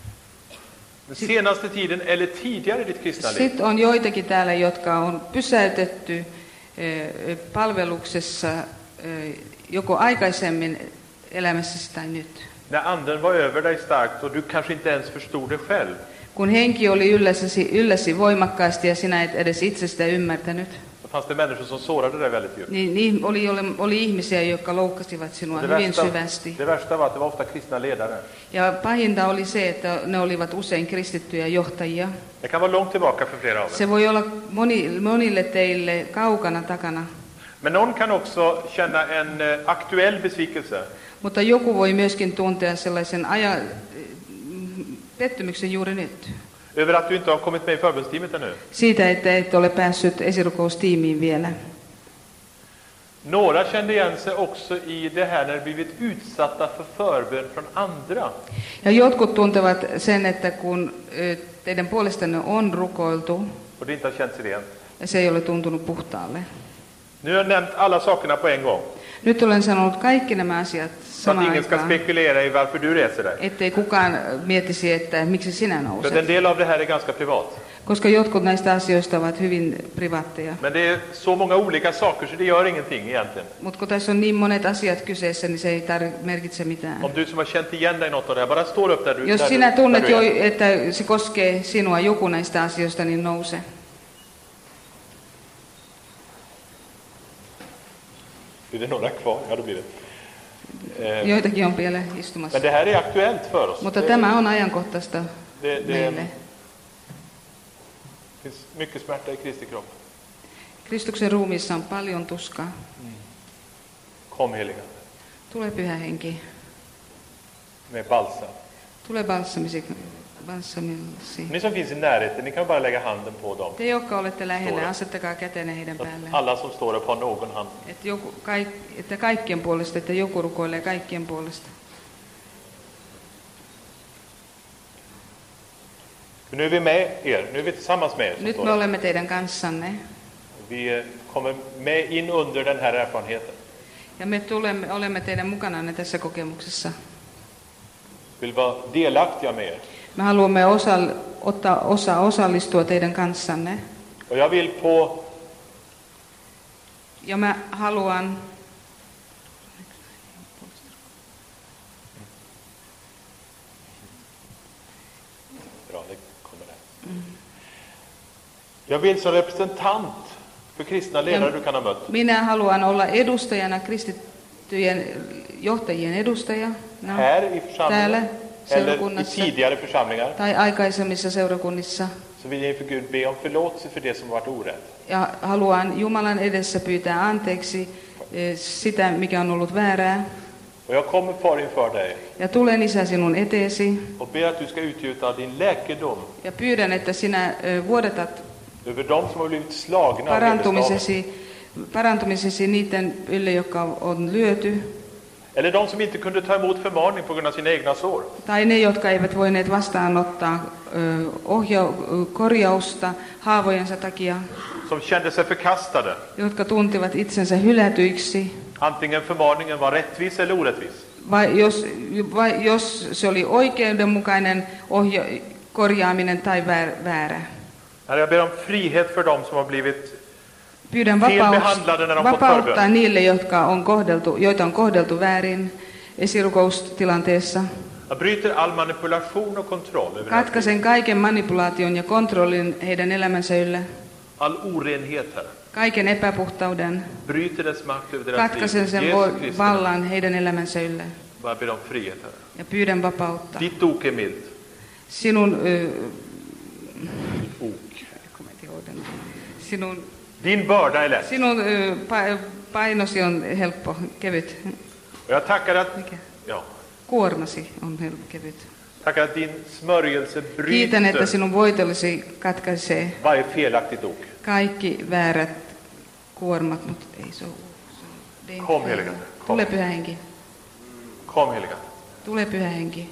den senaste tiden eller tidigare i ditt kristna liv. Sitten on joitakin täällä, jotka on pysäytetty eh, palveluksessa eh, joko aikaisemmin elämässäsi tai nyt. När anden var över dig starkt och du kanske inte ens förstod det själv. Kun henki oli ylläsi, ylläsi voimakkaasti ja sinä et edes itse sitä ymmärtänyt, Så fanns det människor som sårade dig väldigt djupt. niin, niin oli, oli, oli ihmisiä, jotka loukkasivat sinua Det hyvin värsta, syvästi. det värsta var att det var ofta kristna ledare. Ja pahinta oli se, että ne olivat usein kristittyjä johtajia. Det kan vara långt tillbaka för flera av er. Se voi olla moni, monille teille kaukana takana, Men någon kan också känna en eh, aktuell besvikelse. mutta joku voi myöskin tuntea sellaisen aja, pettymyksen juuri nyt. Över att du inte har kommit med i förbundsteamet ännu. Siitä, että et ole päässyt esirukoustiimiin vielä. Några kände igen sig också i det här när de blivit utsatta för förbön från andra. Ja jotkut tuntevat sen, että kun ö, teidän puolestanne on rukoiltu, Och det inte har känts rent. ja se ei ole tuntunut puhtaalle. Nu har jag nämnt alla sakerna på en gång. Nyt olen sanonut kaikki nämä asiat Så att samaan ingen ska aikaan, spekulera i varför du reser dig. ettei kukaan miettisi, että miksi sinä För att en nouset. del av det här är ganska privat. Koska jotkut näistä asioista ovat hyvin privaatteja. Men det är så många olika saker så det gör ingenting egentligen. Mutta kun tässä on niin monet asiat kyseessä, niin se ei tar- merkitse mitään. Om du som har känt igen dig något av det här, bara står upp där du, Jos där sinä du, tunnet där du jo, är. että se koskee sinua joku näistä asioista, niin nouse. Blir det några kvar? Ja, då blir det. Eh, Joitakin on vielä istumassa. Men det här är aktuellt för oss. Mutta Det, tämä on ajankohtaista det, det meille. finns mycket smärta i Kristi kropp. Kristuksen ruumiissa on paljon tuskaa. Kom heliga Tule Pyhä Henki. med balsam. Tule balsamisi, balsamillasi. Ni som finns i närheten, ni kan bara lägga handen på dem. Te, jotka olette lähellä, Store. asettakaa kätenne heidän Så att päälle. alla som står upp har någon hand. Että, joku, kaik, että kaikkien puolesta, että joku rukoilee kaikkien puolesta. För nu är vi med er, nu är vi tillsammans med er. Som Nyt står me där. olemme teidän kanssanne. Vi eh, kommer med in under den här erfarenheten. Ja me tulemme, olemme teidän mukananne tässä kokemuksessa. Vill vara delaktiga med er. Me haluamme osa, ottaa osa, osallistua teidän kanssanne. Och jag vill på Ja mä haluan Bra, det kommer där. Jag vill som representant för kristna ledare du kan ha mött. Minä haluan olla edustajana, kristittyjen johtajien edustaja, no, Här i täällä församlingen eller i seurakunnassa tidigare församlingar. tai aikaisemmissa seurakunnissa. Så vill jag inför Gud be om förlåtelse för det som varit orätt. Ja haluan Jumalan edessä pyytää anteeksi eh, sitä, mikä on ollut väärää. Och jag kommer far inför dig Ja tulen Isä sinun eteesi och ber att du ska utgjuta din läkedom ja pyydän, että sinä eh, vuodatat över dem som har blivit slagna av hedersstaven. parantumisesi, parantumisesi niiden ylle, jotka on lyöty. Eller de som inte kunde ta emot förmaning på grund av sina egna sår. Tai ne, jotka eivät voineet vastaanottaa ö, ohja, korjausta haavojensa takia, Som kände sig förkastade. jotka tuntivat itsensä hylätyiksi. Antingen förmaningen var rättvis eller orättvis. Vai jos, vai jos se oli oikeudenmukainen ohja, korjaaminen tai väär, väärä. Herre, jag ber om frihet för dem som har blivit Pyydän vapaus, vapauttaa niille, jotka on kohdeltu, joita on kohdeltu väärin esirukoustilanteessa. Jag bryter all manipulation och kontroll över deras liv. Katkaisen kaiken manipulaation ja kontrollin heidän elämänsä yllä. All orenhet, Herre. Kaiken epäpuhtauden. Bryter dess makt över deras liv. Katkaisen sen Jesus Kristus. vallan heidän elämänsä yllä. Jag ber om frihet, Herre. Ja pyydän vapautta. Ditt ok är milt. Sinun, ö, Ok. sinun, Din börda är lätt. sinun ö, pa- painosi on helppo, kevyt. Och jag tackar att, Mikä? ja, Kuormasi on helppo, kevyt. tackar att din smörjelse Kiitän, että bryter sinun voitelisi katkaisee varje felaktigt ok. kaikki väärät kuormat, mutta ei se ole. Se on Kom, Helige Ande. Kom. Tule Pyhä Henki. Kom, Helige Ande. Tule Pyhä Henki.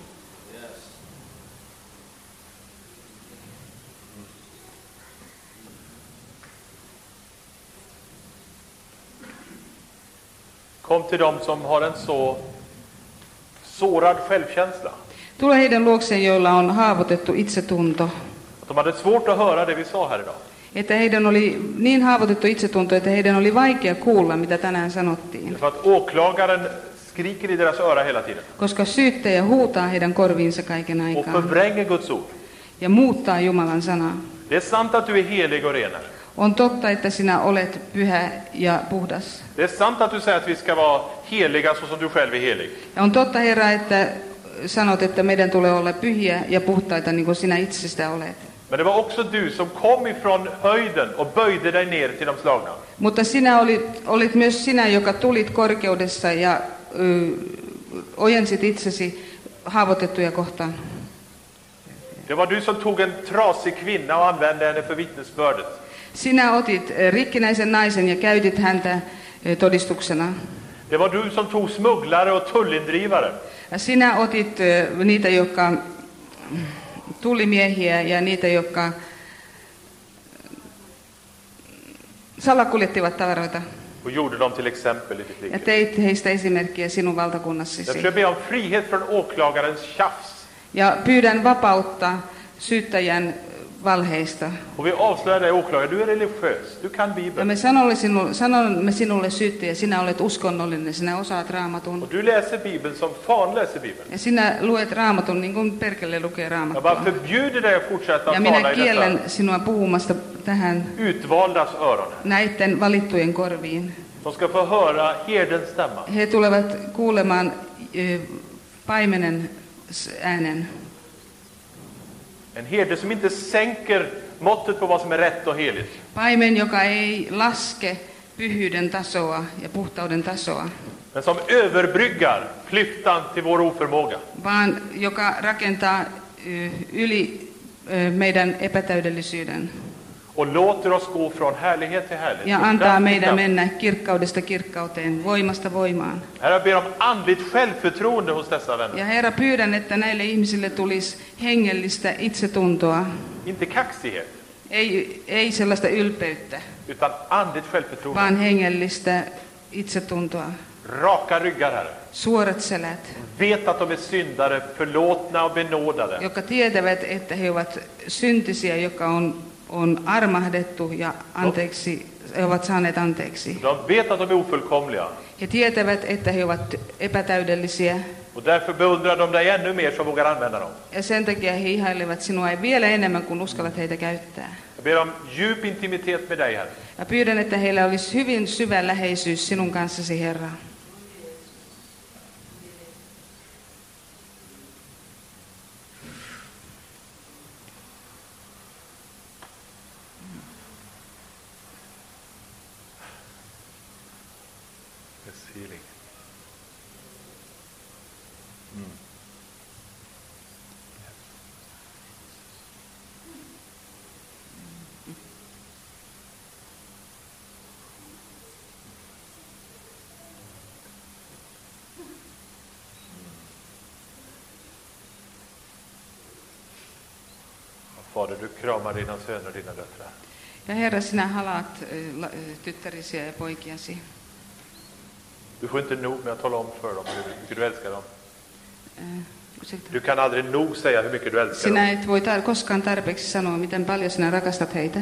Kom till dem som har en så sårad självkänsla. Tule heidän luokseen, joilla on haavoitettu itsetunto. Att de hade svårt att höra det vi sa här idag. Että heidän oli niin haavoitettu itsetunto, että heidän oli vaikea kuulla, mitä tänään sanottiin. För att åklagaren skriker i deras öra hela tiden. Koska syyttäjä huutaa heidän korviinsa kaiken Och aikaa förvränger Guds ord. ja muuttaa Jumalan sanaa. Det är sant att du är helig och ren. On totta, että sinä olet pyhä ja puhdas. Det är sant att du säger att vi ska vara heliga så som du själv är helig. Ja on totta, Herra, että sanot, että meidän tulee olla pyhiä ja puhtaita niin kuin sinä itsestä olet. Men det var också du som kom ifrån höjden och böjde dig ner till de slagna. Mutta sinä olit, olit myös sinä, joka tulit korkeudessa ja ö, ojensit itsesi haavoitettuja kohtaan. Det var du som tog en trasig kvinna och använde henne för vittnesbördet. Sinä otit rikkinäisen naisen ja käytit häntä ö, todistuksena. Det var du som tog smugglare och tullindrivare. Ja sinä otit ö, niitä, jotka tullimiehiä ja niitä, jotka salakuljettivat tavaroita. Och gjorde dem till exempel i ditt Ja liv. teit heistä esimerkkiä sinun valtakunnassasi. Därför jag ber om frihet från åklagarens tjafs. Ja pyydän vapautta syyttäjän valheista. Och vi avslöjar dig åklagare, du är religiös, du kan Ja Bibeln. me sanomme sinulle, sanomme sinulle syyttäjä, sinä olet uskonnollinen, sinä osaat raamatun. Och du läser Bibeln som fan läser Bibeln. Ja sinä luet raamatun niin kuin perkele lukee Jag raamattua. bara förbjuder dig att fortsätta Ja att minä tala i kiellän dessa sinua puhumasta tähän utvaldas öron. näiden valittujen korviin. De ska få höra herdens stämma. He tulevat kuulemaan ö, paimenen s- äänen. En herde som inte sänker måttet på vad som är rätt och heligt. Paimen, joka ei laske pyhyyden tasoa ja puhtauden tasoa, Men som överbryggar klyftan till vår oförmåga. vaan joka rakentaa ö, yli ö, meidän epätäydellisyyden Och låter oss gå från härlighet till härlighet. ja Från antaa kraft till meidän kraft. mennä kirkkaudesta kirkkauteen, voimasta voimaan. Herre, jag ber om andligt självförtroende hos dessa vänner. Ja Herra, pyydän, että näille ihmisille tulisi hengellistä itsetuntoa, Inte kaxighet, ei, ei sellaista ylpeyttä, utan andligt självförtroende. vaan hengellistä itsetuntoa. Raka ryggar, Herre. Suorat selät, Vet att de är syndare, förlåtna och benådade. jotka tietävät, että he ovat syntisiä, joka on, on armahdettu ja anteeksi, he ovat saaneet anteeksi. De vet att de är ofullkomliga. He tietävät, että he ovat epätäydellisiä, Och därför beundrar de dig ännu mer som vågar använda dem. ja sen takia he ihailevat sinua vielä enemmän kuin uskallat heitä käyttää. Jag ber om djup intimitet med dig, Herre. Ja pyydän, että heillä olisi hyvin syvä läheisyys sinun kanssasi, Herra. Yes, healing. Mm. Fader, du kramar dina söner och dina döttrar. Ja Herra, sinä halaat ö, la- ö, tyttärisiä ja poikiasi. Du får inte nog med att tala om för dem hur mycket du älskar dem. Ö, ursäkta. Du kan aldrig nog säga hur mycket du älskar dem. Sinä et voi tar- koskaan tarpeeksi sanoa, miten paljon sinä rakastat heitä.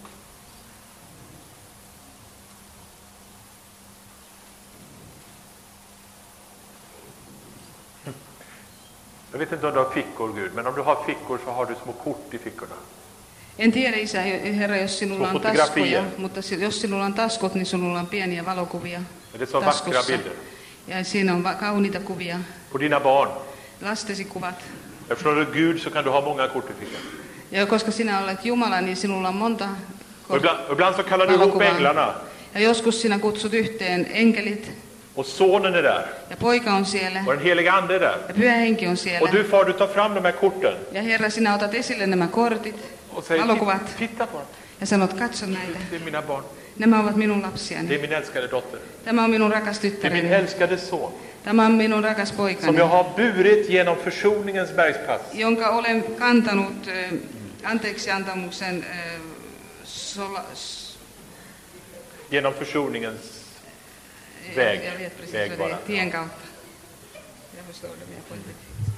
Jag vet inte om du har fickor, Gud, men om du har fickor så har du små kort i fickorna. En tiedä, Isä, Herra, jos sinulla on Fotografier. taskuja, mutta si- jos sinulla on taskut, niin sinulla on pieniä valokuvia Men det är så vackra taskussa. bilder. Ja siinä on va- kauniita kuvia, På dina barn. lastesi kuvat. Eftersom du är Gud så kan du ha många kort i fickan. Ja koska sinä olet Jumala, niin sinulla on monta Och ibland, och ibland så kallar du ihop valokuvaa. änglarna. Ja joskus sinä kutsut yhteen enkelit, Och sonen är där. ja poika on siellä, Och den heliga ande är där. ja pyhä henki on Och siellä. du far, du tar fram de här korten. Ja Herra, sinä otat esille nämä kortit, Och säger, valokuvat, "Titt- titta på dem. ja sanot, katso näitä. Det är mina barn. Nämä ovat minun Det är lapsiani. min älskade dotter. Tämä on minun rakas Det är min tyttäreni. älskade son. Tämä on minun rakas Som poikani, jag har burit genom försoningens bergspass. jonka olen kantanut ö, anteeksiantamuksen ö, sola, s- Genom försoningens jag- väg. jag vet precis Väg vad det är, bara. tien kautta. Jag förstår det, men jag får inte.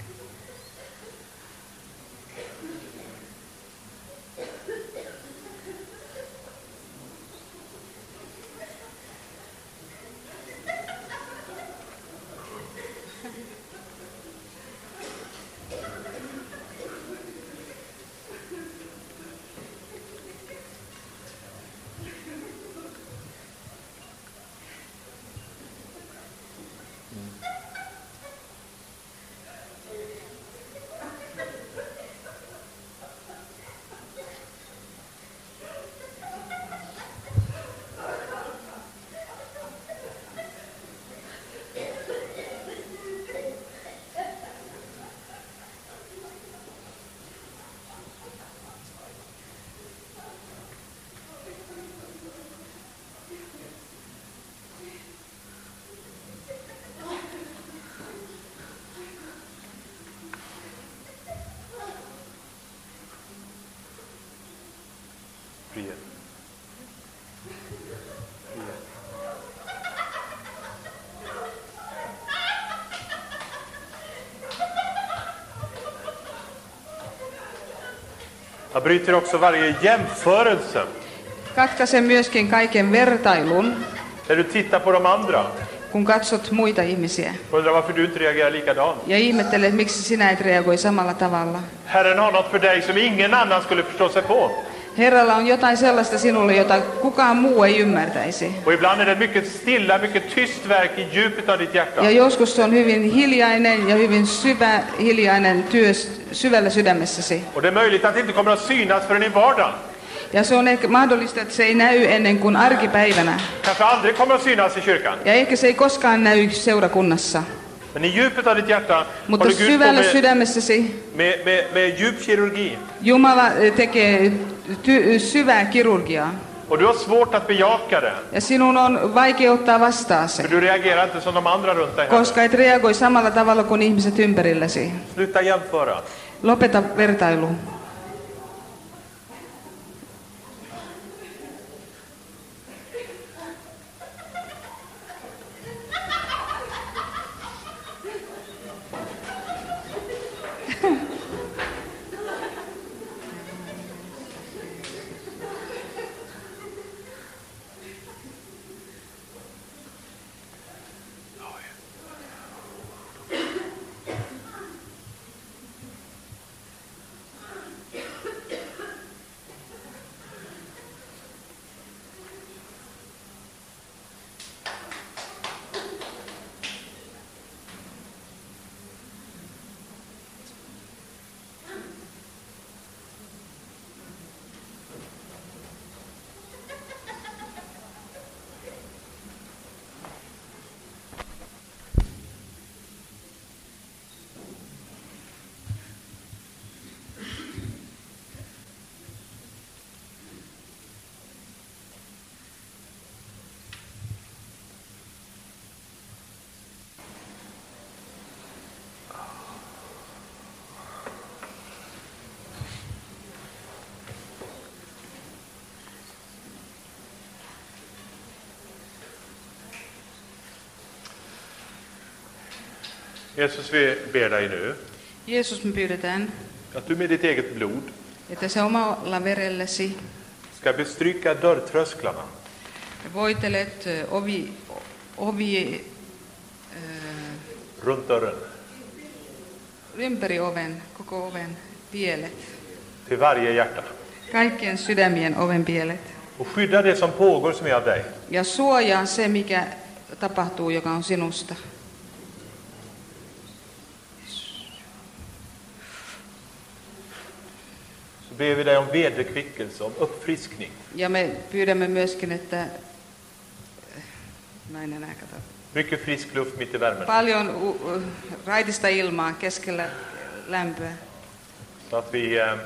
Frihet. Frihet. Jag bryter också varje jämförelse. Katkaise myöskin kaiken vertailun, När du tittar på de andra. kun katsot muita ihmisiä. Undrar varför du inte reagerar likadant. Ja ihmettelet, miksi sinä et reagoi samalla tavalla. Herren har något för dig som ingen annan skulle förstå sig på. Herralla on jotain sellaista sinulle, jota kukaan muu ei ymmärtäisi. Och ibland är det ett mycket stilla, mycket tyst verk i djupet av ditt hjärta. Ja joskus se on hyvin hiljainen ja hyvin syvä hiljainen työ syvällä sydämessäsi. Och det är möjligt att det inte kommer att synas förrän i vardagen. Ja se on ehkä mahdollista, että se ei näy ennen kuin arkipäivänä. Kanske aldrig kommer att synas i kyrkan. Ja ehkä se ei koskaan näy seurakunnassa. Men i djupet av ditt hjärta Mutta håller Gud på syvällä med, sydämessäsi med, med, med djup kirurgi. Jumala tekee ty- syvää kirurgiaa. Och du har svårt att bejaka det. Ja sinun on vaikea ottaa vastaan se, För du reagerar inte som de andra runt dig. hade. koska et reagoi samalla tavalla kuin ihmiset ympärilläsi. Sluta jämföra. Lopeta vertailu. Jesus, vi ber dig nu Jeesus, me pyydetään, att du med ditt eget blod että se omalla verellesi ska bestryka dörrtrösklarna. voitelet ö, ovi, ovi ö, Runt dörren. ympäri oven, koko oven pielet, Till varje hjärta. kaikkien sydämien oven pielet. Och skydda det som pågår som är av dig. Ja suojaa se, mikä tapahtuu, joka on sinusta. Så ber vi dig om vederkvickelse, om uppfriskning. Ja me pyydämme myöskin, että mä en enää kato. Mycket frisk luft mitt i värmen. Paljon u- u- raitista ilmaa keskellä lämpöä, Så att vi eh,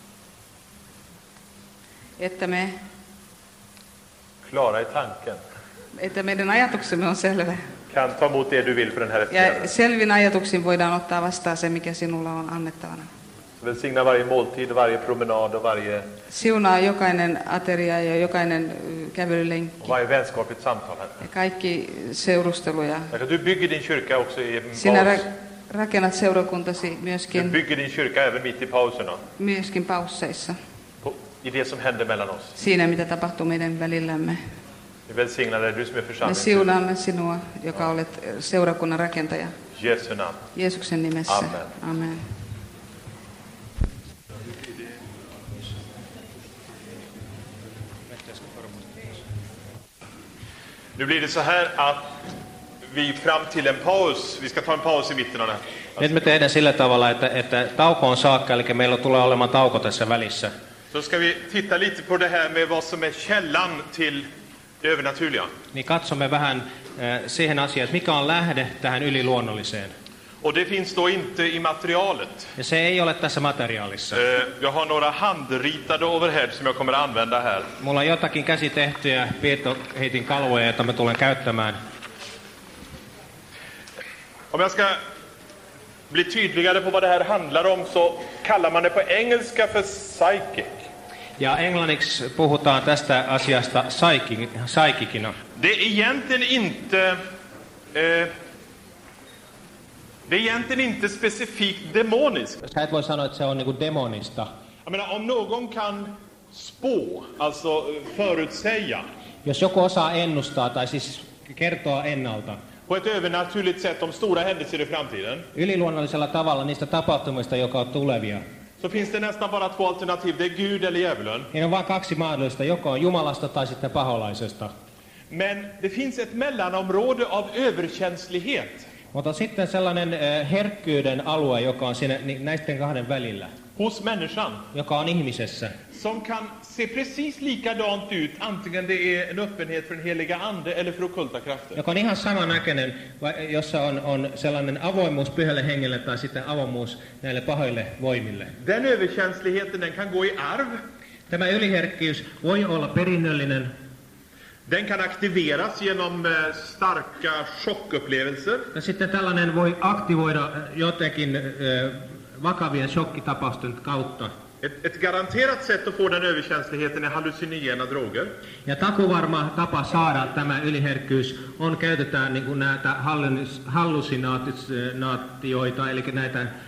että me klara i tanken että meidän ajatuksemme on selvä. kan ta emot det du vill för den här Ja eftermiddagen. selvin ajatuksin voidaan ottaa vastaan se, mikä sinulla on annettavana. Så välsigna varje måltid, varje promenad och varje, Siunaa jokainen ateria ja jokainen y, kävelylenkki och varje vänskapligt samtal här. ja kaikki seurusteluja. Tack att du bygger din kyrka också i en Sinä paus. ra- rakennat seurakuntasi Du myöskin, bygger din kyrka även mitt i pauserna. myöskin pausseissa, På, I det som händer mellan oss. siinä mitä tapahtuu meidän välillämme. Vi välsignar dig, du som är Me församlingen. siunaamme sinua, joka olet seurakunnan rakentaja. Jesu namn. Jeesuksen nimessä. Amen. Amen. Nu blir det så här att vi fram till en paus, vi ska ta en paus i mitten av det här. Nyt me tehdään sillä tavalla, että, että tauko on saakka, eli meillä tulee olemaan tauko tässä välissä. Så ska vi titta lite på det här med vad som är källan till det övernaturliga. Niin katsomme vähän äh, siihen asiaan, että mikä on lähde tähän yliluonnolliseen. Och det finns då inte i materialet. Ja se ei ole tässä materiaalissa. Eh, Jag har några handritade overhead som jag kommer att använda här. Mulla on jotakin käsitehtyjä piirtoheitin kalvoja, joita mä tulen käyttämään. Om jag ska bli tydligare på vad det här handlar om så kallar man det på engelska för psychic. Ja englanniksi puhutaan tästä asiasta psychic, psychicina. Det är egentligen inte eh, det är egentligen inte specifikt demoniskt. Sä et voi sanoa, että se on niinku demonista. Jag menar, om någon kan spå, alltså förutsäga Jos joku osaa ennustaa tai siis kertoa ennalta på ett övernaturligt sätt om stora händelser i framtiden, yliluonnollisella tavalla niistä tapahtumista, joka on tulevia, så finns det nästan bara två alternativ. Det är Gud eller djävulen. niin on vain kaksi mahdollista, joko on Jumalasta tai sitten paholaisesta. Men det finns ett mellanområde av överkänslighet Mutta sitten sellainen äh, herkkyyden alue, joka on siinä, ni, näisten kahden välillä, hos människan joka on ihmisessä, som kan se precis likadant ut, antingen det är en öppenhet för den heliga ande eller för ockulta krafter. joka on ihan samanäköinen, vai- jossa on, on sellainen avoimuus pyhälle hengelle tai sitten avoimuus näille pahoille voimille. Den överkänsligheten, den kan gå i arv. Tämä yliherkkyys voi olla perinnöllinen, Den kan aktiveras genom eh, starka chockupplevelser. ja sitten tällainen voi aktivoida äh, jotenkin äh, vakavien shokkitapausten kautta. Ett, ett garanterat sätt att få den överkänsligheten är hallucinogena droger. Ja takuvarma tapa saada tämä yliherkkyys on käytetään niin kuin näitä hallus- hallusinaatioita, eli näitä äh,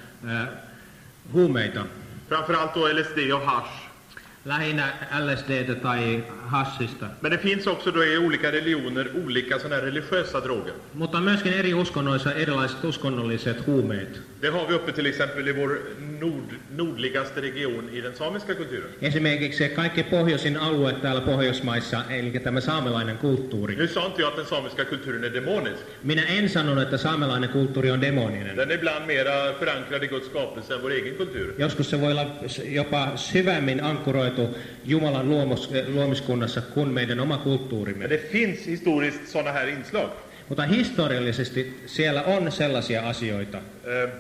huumeita. Framförallt då L S D och hasch. Lähinnä L S D:tä tai hashista. Men det finns också då i olika religioner olika sådana här religiösa droger. Mutta myöskin eri uskonnoissa erilaiset uskonnolliset huumeet. Det har vi uppe till exempel i vår nord, nordligaste region i den samiska kulturen. Esimerkiksi se kaikki pohjoisin alue täällä Pohjoismaissa, eli tämä saamelainen kulttuuri. Nu sa inte jag att den samiska kulturen är demonisk. Minä en sanonut, että saamelainen kulttuuri on demoninen. Den är ibland mera förankrad i Guds skapelse än vår egen kultur. Joskus se voi olla jopa syvemmin ankkuroitu Jumalan luomus, luomiskunnassa kuin meidän oma Men kulttuurimme. det finns historiskt sådana här inslag. Mutta historiallisesti siellä on sellaisia asioita. Eh,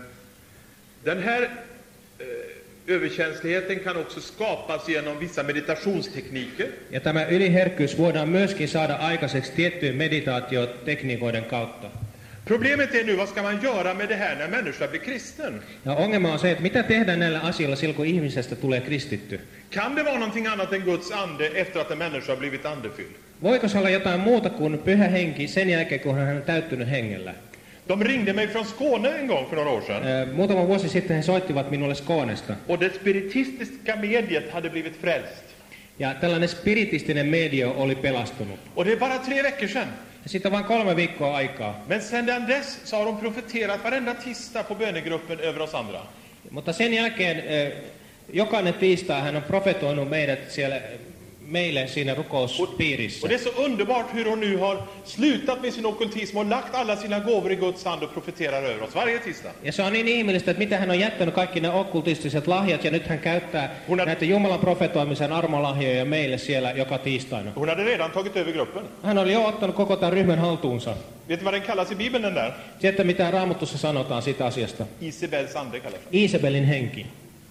Den här eh, överkänsligheten kan också skapas genom vissa meditationstekniker. Ja tämä yliherkkyys voidaan myöskin saada aikaiseksi tiettyjen meditaatiotekniikoiden kautta. Problemet är nu, vad ska man göra med det här när människan blir kristen? Ja ongelma on se, että mitä tehdään näillä asioilla silloin, kun ihmisestä tulee kristitty. Kan det vara någonting annat än Guds ande efter att en människa har blivit andefylld? Voiko se olla jotain muuta kuin pyhä henki sen jälkeen, kun hän on täyttynyt hengellä? De ringde mig från Skåne en gång för några år sedan. Ö, Muutama vuosi sitten he soittivat minulle Skånesta. Och det spiritistiska mediet hade blivit frälst. Ja tällainen spiritistinen medio oli pelastunut. Och det är bara tre veckor sedan. Ja siitä on vain kolme viikkoa aikaa. Men sedan dess så har de profeterat varenda tisdag på bönegruppen över oss andra. Mutta sen jälkeen ö, jokainen tiistai hän on profetoinut meidät siellä, meille siinä rukouspiirissä. Och det är så underbart hur hon nu har slutat med sin okkultism och lagt alla sina gåvor i Guds hand och profeterar över oss varje tisdag. Ja se on niin ihmeellistä, että mitä hän on jättänyt kaikki ne okkultistiset lahjat, ja nyt hän käyttää Hun had- näitä Jumalan profetoimisen armolahjoja meille siellä joka tiistaina. Hon hade redan tagit över gruppen. Hän oli jo ottanut koko tämän ryhmän haltuunsa. Vet du vad den kallas i Bibeln, den där? Tiedätte, mitä Raamatussa sanotaan siitä asiasta? Isabels ande kallas den. Iisabelin henki.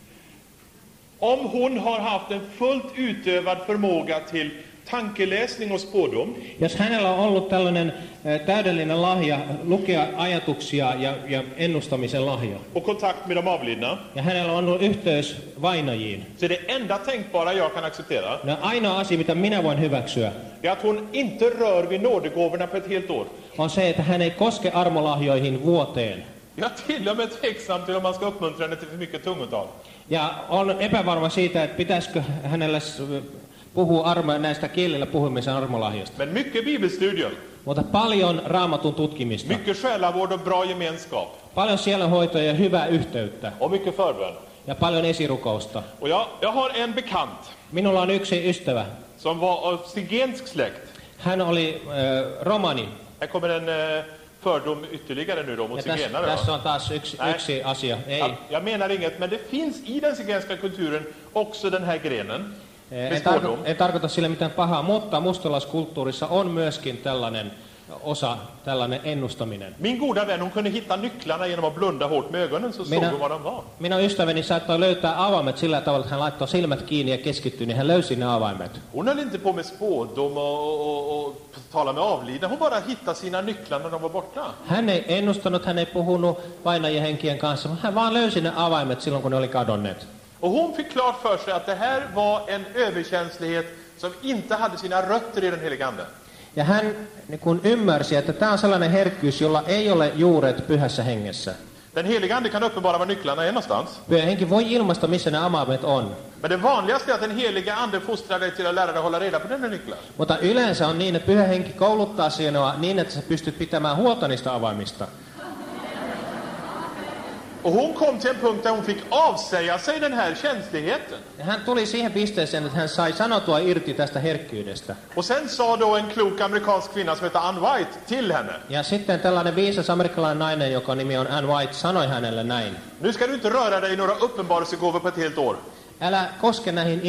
Om hon har haft en fullt utövad förmåga till tankeläsning och spådom, Jos hänellä on ollut tällainen ö, täydellinen lahja lukea ajatuksia ja, ja ennustamisen lahja, och kontakt med de avlidna, ja hänellä on ollut yhteys vainajiin, så är det enda tänkbara jag kan acceptera no ainoa asia, mitä minä voin hyväksyä, är att hon inte rör vid nådegåvorna på ett helt år. on se, että hän ei koske armolahjoihin vuoteen. Jag är till och med tveksam till om man ska uppmuntra henne till för mycket tungotal. Ja on epävarma siitä, että pitäisikö hänelle s- puhua armo, näistä kielillä puhumisen armolahjasta. Men mycket bibelstudium, Mutta paljon Raamatun tutkimista, mycket själavård och bra gemenskap paljon sielenhoitoa ja hyvää yhteyttä och mycket förbön. ja paljon esirukousta. Och jag, jag har en bekant Minulla on yksi ystävä. som var av zigensk släkt. Hän oli äh, romani. Här kommer en eh, fördom ytterligare nu då mot Ja tässä, zigenare. tässä va? on taas yksi, Nej. yksi asia. Ei. Jag, jag menar inget, men det finns i den zigenska kulturen också den här grenen. En, Med tarko, spådom. en tarkoita sille mitään pahaa, mutta mustalaiskulttuurissa on myöskin tällainen osa, tällainen ennustaminen. Min goda vän, hon kunde hitta nycklarna genom att blunda hårt med ögonen, så såg Minä, hon vad de var. minun ystäväni saattoi löytää avaimet sillä tavalla, että hän laittoi silmät kiinni ja keskittyi, niin hän löysi ne avaimet. Hon höll inte på med spådom och, och, och tala med avlidna. Hon bara hittade sina nycklar när de var borta. Hän ei ennustanut, hän ei puhunut vainajien henkien kanssa, mutta hän vaan löysi ne avaimet silloin, kun ne oli kadonneet. Och hon fick klart för sig att det här var en överkänslighet som inte hade sina rötter i den heliga ande. Ja hän niin kun ymmärsi, että tämä on sellainen herkkyys, jolla ei ole juuret pyhässä hengessä. Den heliga ande kan uppenbara var nycklarna är någonstans. Pyhä henki voi ilmaista, missä ne avaimet on. Men det vanligaste är att den heliga ande fostrar dig till att lära dig hålla reda på dina nycklar. Mutta yleensä on niin, että pyhä henki kouluttaa sinua niin, että sä pystyt pitämään huolta niistä avaimista. Och hon kom till en punkt där hon fick avsäga sig den här känsligheten. Ja hän tuli siihen pisteeseen, että hän sai sanotua irti tästä herkkyydestä. Och sen sa då en klok amerikansk kvinna som heter Ann White till henne: Ja sitten tällainen viisas amerikkalainen nainen, joka nimi on Ann White, sanoi hänelle näin. Nu ska du inte röra dig i några uppenbarelsegåvor på ett helt år. Älä koske näihin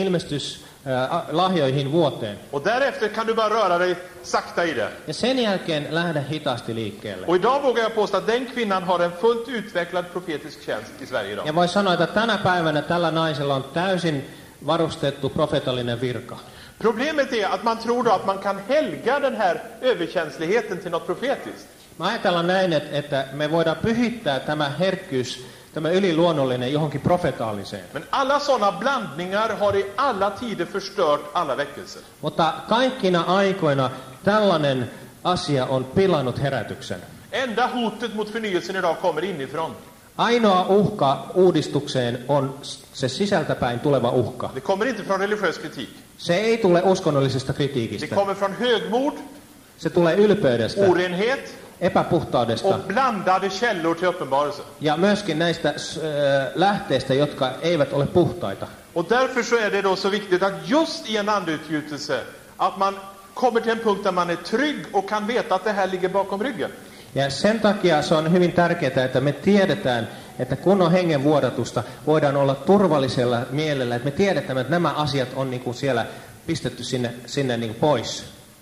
ilmestyslahjoihin vuoteen. Och därefter kan du bara röra dig sakta i det. Ja sen jälkeen lähde hitaasti liikkeelle. Och idag vågar jag påstå att den kvinnan har en fullt utvecklad profetisk tjänst i Sverige idag. Ja voi sanoa, että tänä päivänä tällä naisella on täysin varustettu profetallinen virka. Problemet är att man tror då att man kan helga den här överkänsligheten till något profetiskt. Mä ajatellaan näin, että, että me voidaan pyhittää tämä herkkyys, tämä yliluonnollinen johonkin profetaaliseen. Men alla sådana blandningar har i alla tider förstört alla väckelser. Mutta kaikkina aikoina tällainen asia on pilannut herätyksen. Enda hotet mot förnyelsen idag kommer inifrån. Ainoa uhka uudistukseen on se sisältäpäin tuleva uhka. Det kommer inte från religiös kritik. Se ei tule uskonnollisesta Det kritiikistä. kommer från högmod, Se tulee ylpeydestä, orenhet epäpuhtaudesta och blandade källor till uppenbarelse. ja myöskin näistä äh, lähteistä, jotka eivät ole puhtaita. Och därför så är det då så viktigt att just i en andeutgjutelse att man kommer till en punkt där man är trygg och kan veta att det här ligger bakom ryggen. Ja sen takia se on hyvin tärkeää, että me tiedetään, että kun on hengen vuodatusta, voidaan olla turvallisella mielellä, että me tiedetään, että nämä asiat on niin kuin siellä pistetty sinne, sinne niin kuin pois.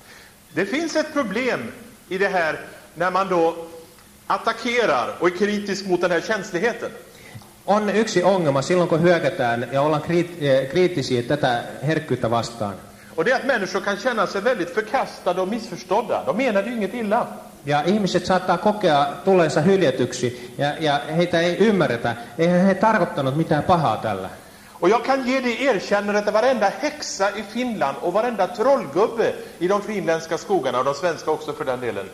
Det finns ett problem i det här när man då attackerar och är kritisk mot den här känsligheten. On yksi ongelma silloin, kun hyökätään ja ollaan kriit- eh, kriittisiä tätä herkkyyttä vastaan. Och det är att människor kan känna sig väldigt förkastade och missförstådda. De menade ju inget illa. Ja ihmiset saattaa kokea tulleensa hyljetyksi ja, ja heitä ei ymmärretä. Eihän he tarkoittanut mitään pahaa tällä. Och jag kan ge det erkännandet att varenda häxa i Finland och varenda trollgubbe i de finländska skogarna och de svenska också för den delen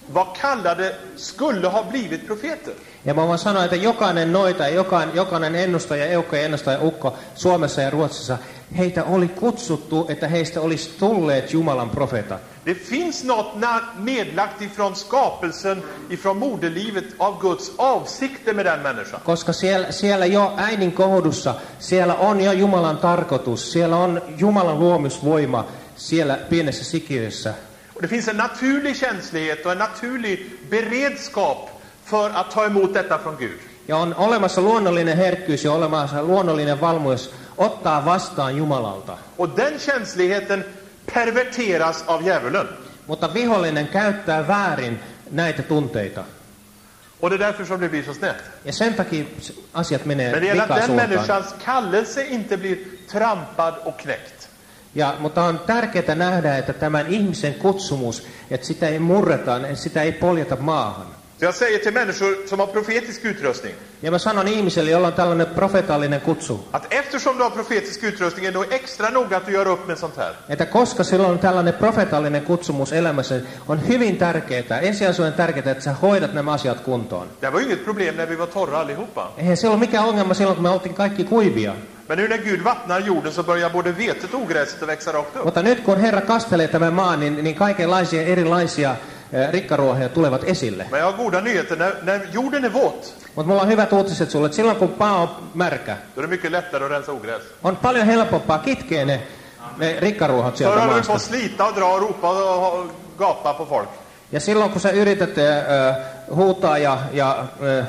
var kallade skulle ha blivit profeter. Ja mä voin sanoa, että jokainen noita, jokainen, jokainen ennustaja, eukko ja ennustaja ukko Suomessa ja Ruotsissa, heitä oli kutsuttu, että heistä olisi tulleet Jumalan profeetat. Det finns något nedlagt ifrån skapelsen, ifrån moderlivet av Guds avsikter med den människan. Koska siellä, siellä jo äidin kohdussa, siellä on jo Jumalan tarkoitus, siellä on Jumalan luomisvoima siellä pienessä sikiössä. Och det finns en naturlig känslighet och en naturlig beredskap för att ta emot detta från Gud. Ja on olemassa luonnollinen herkkyys ja olemassa luonnollinen valmius ottaa vastaan Jumalalta. Och den känsligheten perverteras av djävulen. Mutta vihollinen käyttää väärin näitä tunteita. Och det är därför som det blir så snett. Ja sen takia asiat menee Men det gäller att den vikasuuntaan. människans kallelse inte blir trampad och knäckt. Ja, mutta on tärkeää nähdä, että tämän ihmisen kutsumus, että sitä ei murreta, että sitä ei poljeta maahan. Så jag säger till människor som har profetisk utrustning. Ja mä sanon ihmiselle, jolla on tällainen profetaalinen kutsu. Att eftersom du har profetisk utrustning är det extra noga att du gör upp med sånt här. Että koska sillä on tällainen profetaalinen kutsumus elämässä, on hyvin tärkeää, ensisijaisen tärkeää, että sä hoidat nämä asiat kuntoon. Det var ju inget problem när vi var torra allihopa. Eihän se ollut mikään ongelma silloin, kun me oltiin kaikki kuivia. Men nu när Gud vattnar jorden så börjar både vetet och ogräset att växa rakt upp. Mutta nyt kun Herra kastelee tämän maan, niin, niin kaikenlaisia erilaisia rikkaruohoja tulevat esille. Men jag har goda nyheter. När, när jorden är våt, Mutta mulla on hyvät uutiset sulle, että silloin kun pää on märkä, då är det mycket lättare att rensa ogräs. on paljon helpompaa kitkeä ne, ne rikkaruohot Förr sieltä höll vi maasta. på att slita och dra och ropa och och gapa på folk. Ja silloin kun sä yrität äh, huutaa ja, ja äh,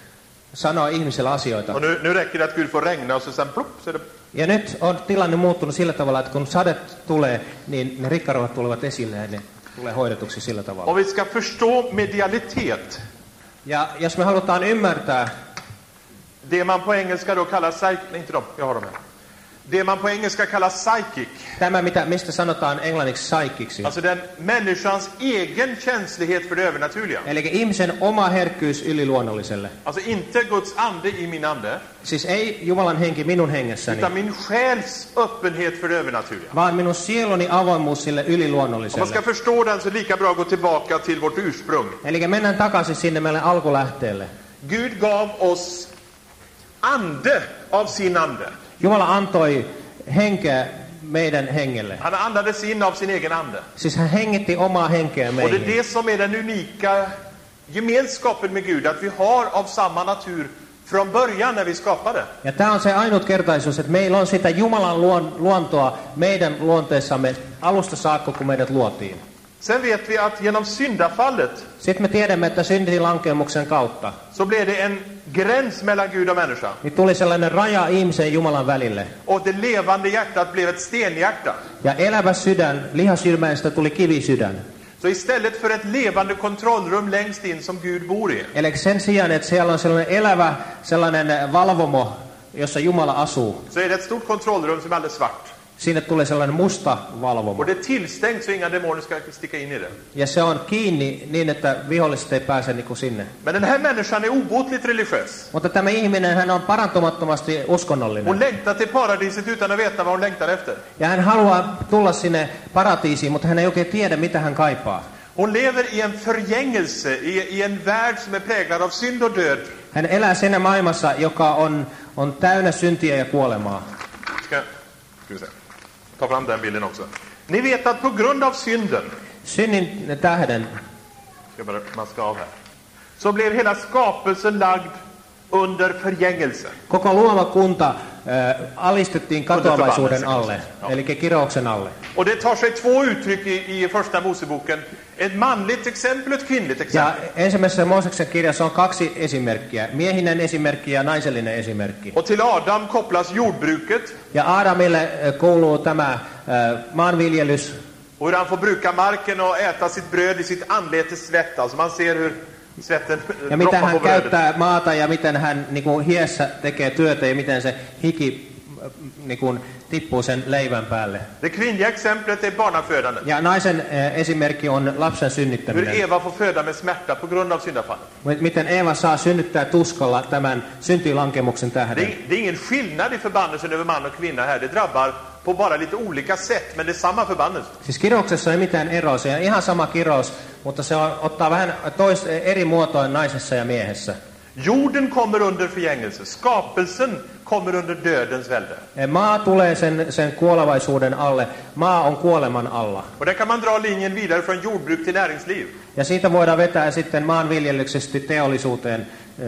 sanoa ihmiselle asioita. Och nu, nu räcker det att Gud får regna och så sen plopp så är det. Ja nyt on tilanne muuttunut sillä tavalla, että kun sade tulee, niin ne rikkaruohot tulevat esille ja ne tulee hoidetuksi sillä tavalla. Om vi ska förstå medialitet, Ja jos me halutaan ymmärtää, det man på engelska då kallar psych, nej inte de, jag har dem här. Det man på engelska kallar psychic, tämä mitä, mistä sanotaan englanniksi psychiksi, alltså den människans egen känslighet för det övernaturliga. eli ihmisen oma herkkyys yliluonnolliselle. Alltså inte Guds ande i min ande, Siis ei Jumalan henki minun hengessäni, utan min själs öppenhet för det övernaturliga. vaan minun sieluni avoimuus sille Om man yliluonnolliselle. ska förstå den så är det lika bra att gå tillbaka till vårt ursprung. Eli mennään takaisin sinne meille alkulähteelle. Gud gav oss ande av sin ande. Jumala antoi henkeä meidän hengelle. Han andades in av sin egen ande. Siis hän hengitti omaa henkeä Och det är meihin. det som är den unika gemenskapen med Gud, att vi har av samma natur från början när vi skapade. Ja tämä on se ainutkertaisuus, että meillä on sitä Jumalan luon, luontoa meidän luonteessamme alusta saakka, kun meidät luotiin. Sen vet vi att genom syndafallet Sitten me tiedämme, että syntilankemuksen kautta så blev det en gräns mellan Gud och människa. niin tuli sellainen raja ihmisen ja Jumalan välille. Och det levande hjärtat blev ett stenhjärta. Ja elävä sydän, lihasydämestä tuli kivisydän. Så istället för ett levande kontrollrum längst in som Gud bor i, Eli sen sijaan, että siellä on sellainen elävä, sellainen valvomo, jossa Jumala asuu, så är det ett stort kontrollrum som är alldeles svart. sinne tulee sellainen musta valvomo. Och det är tillstängt så inga demoner ska sticka in i det. Ja se on kiinni niin, että viholliset ei pääse niin kuin sinne. Men den här människan är obotligt religiös. Mutta tämä ihminen, hän on parantumattomasti Hon uskonnollinen. längtar till paradiset utan att veta vad hon längtar efter. Ja hän haluaa tulla sinne paratiisiin, mutta hän ei oikein tiedä, mitä hän kaipaa. Hon lever i en förgängelse, i, i en värld som är präglad av synd och död. Hän elää siinä maailmassa, joka on, on täynnä syntiä ja kuolemaa. Ska, ska vi se. Ta fram den bilden också. Ni vet att på grund av synden, Synnin tähden, ska bara maska av här, så blev hela skapelsen lagd under förgängelse. koko luomakunta äh, alistettiin katoavaisuuden alle, eli kirouksen alle. Och det tar sig två uttryck i, i första Moseboken. Ett manligt exempel och ett kvinnligt Ja exempel. ensimmäisessä Mooseksen kirjassa on kaksi esimerkkiä, miehinen esimerkki ja naisellinen esimerkki. Och till Adam kopplas jordbruket Ja Aadamille äh, kuuluu tämä äh, maanviljelys, och hur han får bruka marken och äta sitt bröd i sitt anletes svett. Alltså man ser hur svetten ja miten droppar hän på brödet. käyttää maata ja miten hän niin kuin hiessä tekee työtä ja miten se hiki äh, niin kuin tippuu sen leivän päälle. Det kvinnliga exemplet är barnafödandet. Ja naisen äh, esimerkki on lapsen Hur synnyttäminen. Eva får föda med smärta på grund av syndafallet. Miten Eeva saa synnyttää tuskalla tämän syntilankemuksen Det tähden. är, det är ingen skillnad i förbannelsen över man och kvinna här. Det drabbar på bara lite olika sätt, men det är samma förbannelse. Siis kirouksessa ei mitään eroa, se on ihan sama kirous, mutta se on, ottaa vähän tois, eri muotoin naisessa ja miehessä. Jorden kommer under förgängelse, skapelsen kommer under dödens välde. Maa tulee sen, sen kuolevaisuuden alle, maa on kuoleman alla. Och där kan man dra linjen vidare från jordbruk till näringsliv. Ja siitä voidaan vetää sitten maanviljelyksestä teollisuuteen.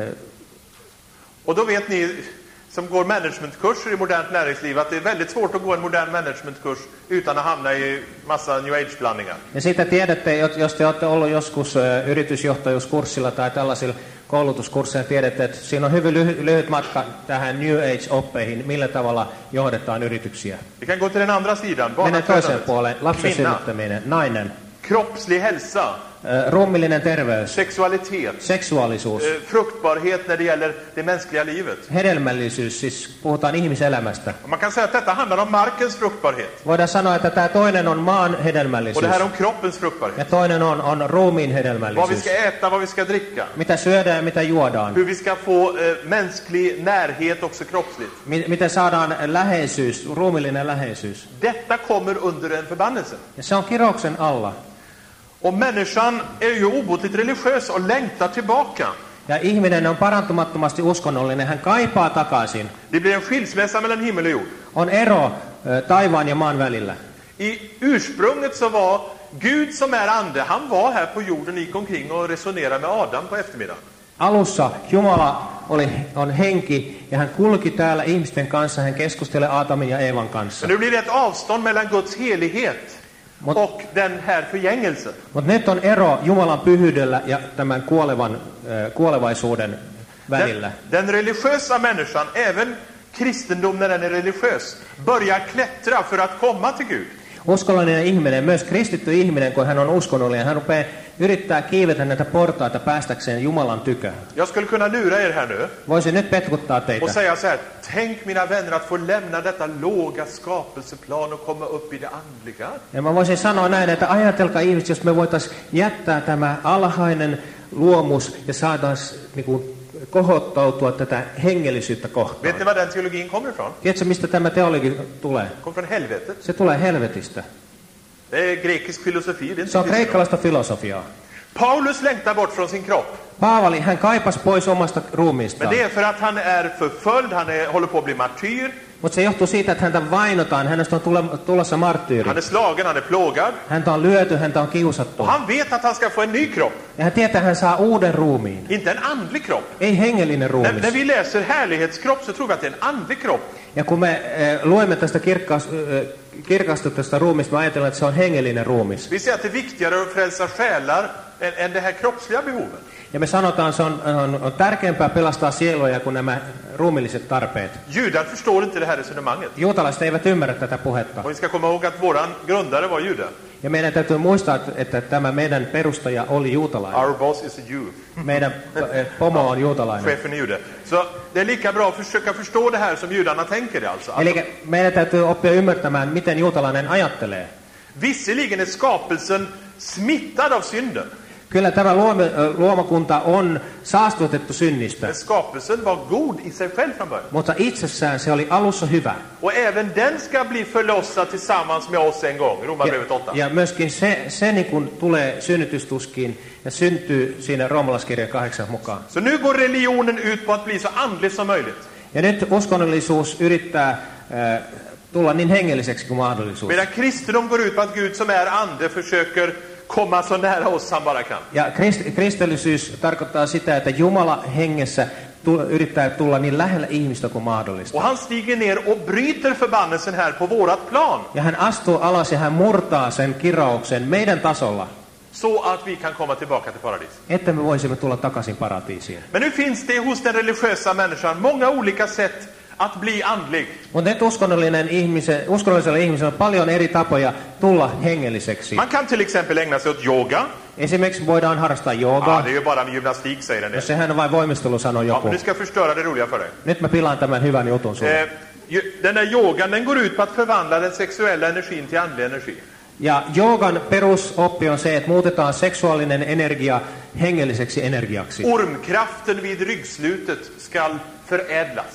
Och då vet ni som går managementkurser i modernt näringsliv att det är väldigt svårt att gå en modern managementkurs utan att hamna i massa new age-blandningar. Ja siitä tiedätte, jos te olette ollut joskus yritysjohtajuuskurssilla tai tällaisilla koulutuskursseilla, tiedätte, että siinä on hyvin lyhy- lyhyt matka tähän new age-oppeihin, millä tavalla johdetaan yrityksiä. Vi kan gå till den andra sidan. Mennään toiseen puoleen, lapsen synnyttäminen, nainen, kroppslig hälsa, ruumiillinen terveys, sexualitet, seksuaalisuus, fruktbarhet när det gäller det mänskliga livet. hedelmällisyys, siis puhutaan ihmiselämästä. Man kan säga att detta handlar om markens fruktbarhet. Voidaan sanoa, että tämä toinen on maan Och hedelmällisyys det här om kroppens fruktbarhet. ja toinen on, on ruumiin Vad vi hedelmällisyys. ska äta, vad vi ska dricka. Mitä syödään ja mitä juodaan. Hur vi ska få eh, mänsklig närhet också kroppsligt. Mi- miten saadaan läheisyys, ruumiillinen läheisyys. Detta kommer under en förbannelse. Ja se on kirouksen alla. Och människan är ju obotligt religiös och längtar tillbaka. Ja ihminen on parantumattomasti uskonnollinen, hän kaipaa takaisin. Det blir en skilsmässa mellan himmel och jord. On ero ö, taivaan ja maan välillä. I ursprunget så var Gud som är ande, han var här på jorden, gick omkring och resonerade med Adam på eftermiddagen. Alussa Jumala oli, on henki ja hän kulki täällä ihmisten kanssa, hän keskustelee Aatamin ja Eevan kanssa. Men nu blir det ett avstånd mellan Guds helighet Mut- och den här förgängelsen. Mutta nyt on ero Jumalan pyhyydellä ja tämän kuolevan, ö, kuolevaisuuden välillä. Den, den religiösa människan, även kristendom när den är religiös, börjar klättra för att komma till Gud. Uskollinen ihminen, myös kristitty ihminen, kun hän on uskonnollinen, hän rupeaa yrittää kiivetä näitä portaita päästäkseen Jumalan tykö. Jag skulle kunna lura er här nu Voisin nyt petkuttaa och teitä. säga så här: tänk mina vänner att få lämna detta låga skapelseplan och komma upp i det andliga. Ja mä voisin sanoa näin, että ajatelkaa ihmiset, jos me voitaisiin jättää tämä alhainen luomus ja saataisiin niin kohottautua tätä hengellisyyttä kohtaan. Vet ni var den teologin kommer ifrån? Tiedätkö, mistä tämä teologi tulee? Kommer från helvetet. Se tulee helvetistä. Det är grekisk filosofi, det är Se inte on kristendom. kreikkalaista filosofiaa. Paulus längtar bort från sin kropp. Paavali, hän kaipasi pois omasta Men ruumiistaan. det är för att han är förföljd, han är, håller på att bli martyr. Mutta se johtuu siitä, että häntä vainotaan, hänestä on tule, tulossa marttyyri. Han är slagen, han är plågad. Häntä on lyöty, häntä on kiusattu. Och han vet att han ska få en ny kropp. Ja hän tietää, että hän saa uuden ruumiin. Inte en andlig kropp. Ei hengellinen När, ruumis. när vi läser härlighetskropp så tror vi att det är en andlig kropp. Ja kun me eh, luemme tästä kirkkaus, eh, kirkastuttesta ruumista, me ajatellaan, että se on hengellinen ruumis. Vi säger att det är viktigare att frälsa själar än, än det här kroppsliga behoven. Ja me sanotaan, että se on, on, on tärkeämpää pelastaa sieluja kuin nämä ruumilliset tarpeet. Judar förstår inte det här resonemanget. Juutalaiset eivät ymmärrä tätä puhetta. Och vi ska komma ihåg att våran grundare var jude. Ja meidän täytyy muistaa, että- että tämä meidän perustaja oli juutalainen. Our boss is a Jew. Meidän eh, pomo on juutalainen. Chefen är jude. Så det är lika bra att försöka förstå det här som judarna tänker det alltså. alltså Eli meidän täytyy oppia ymmärtämään, miten juutalainen ajattelee. visserligen är skapelsen smittad av synden. Kyllä tämä luoma, luomakunta on saastutettu synnistä, Men skapelsen var god i sig själv från början. mutta itsessään se oli alussa hyvä. Och även den ska bli förlossad tillsammans med oss en gång. Romarbrevet åtta. Ja, ja myöskin se, se niin kuin tulee synnytystuskiin ja syntyy siinä roomalaiskirjan kahdeksan mukaan. Så nu går religionen ut på att bli så andlig som möjligt. Ja nyt uskonnollisuus yrittää äh, tulla niin hengelliseksi kuin mahdollisuus. Medan kristendom går ut på att Gud som är ande försöker komma så nära oss han bara kan. Ja krist, kristillisyys tarkoittaa sitä, että Jumala hengessä tu, yrittää tulla niin lähellä ihmistä kuin mahdollista. Och han stiger ner och bryter förbannelsen här på vårat plan. Ja hän astuu alas ja hän murtaa sen kirauksen meidän tasolla, Så att vi kan komma tillbaka till paradis. että me voisimme tulla takaisin paratiisiin. Men nu finns det hos den religiösa människan många olika sätt att bli andlig. Mutta nyt uskonnollinen ihmisen, uskonnollisella ihmisellä on paljon eri tapoja tulla hengelliseksi. Man kan till exempel ägna sig åt yoga. Esimerkiksi voidaan harrastaa Ja, joogaa. det är ju bara med gymnastik säger den No det. sehän on vain voimistelu, sanoo Ja, joku. men nu ska jag förstöra det roliga för dig. Nyt mä pilaan tämän hyvän jutun sulle. Eh, ju- den där yogan den går ut på att förvandla den sexuella energin till andlig energi. Ja joogan perusoppi on se, että muutetaan seksuaalinen energia hengelliseksi energiaksi. Ormkraften vid ryggslutet ska förädlas.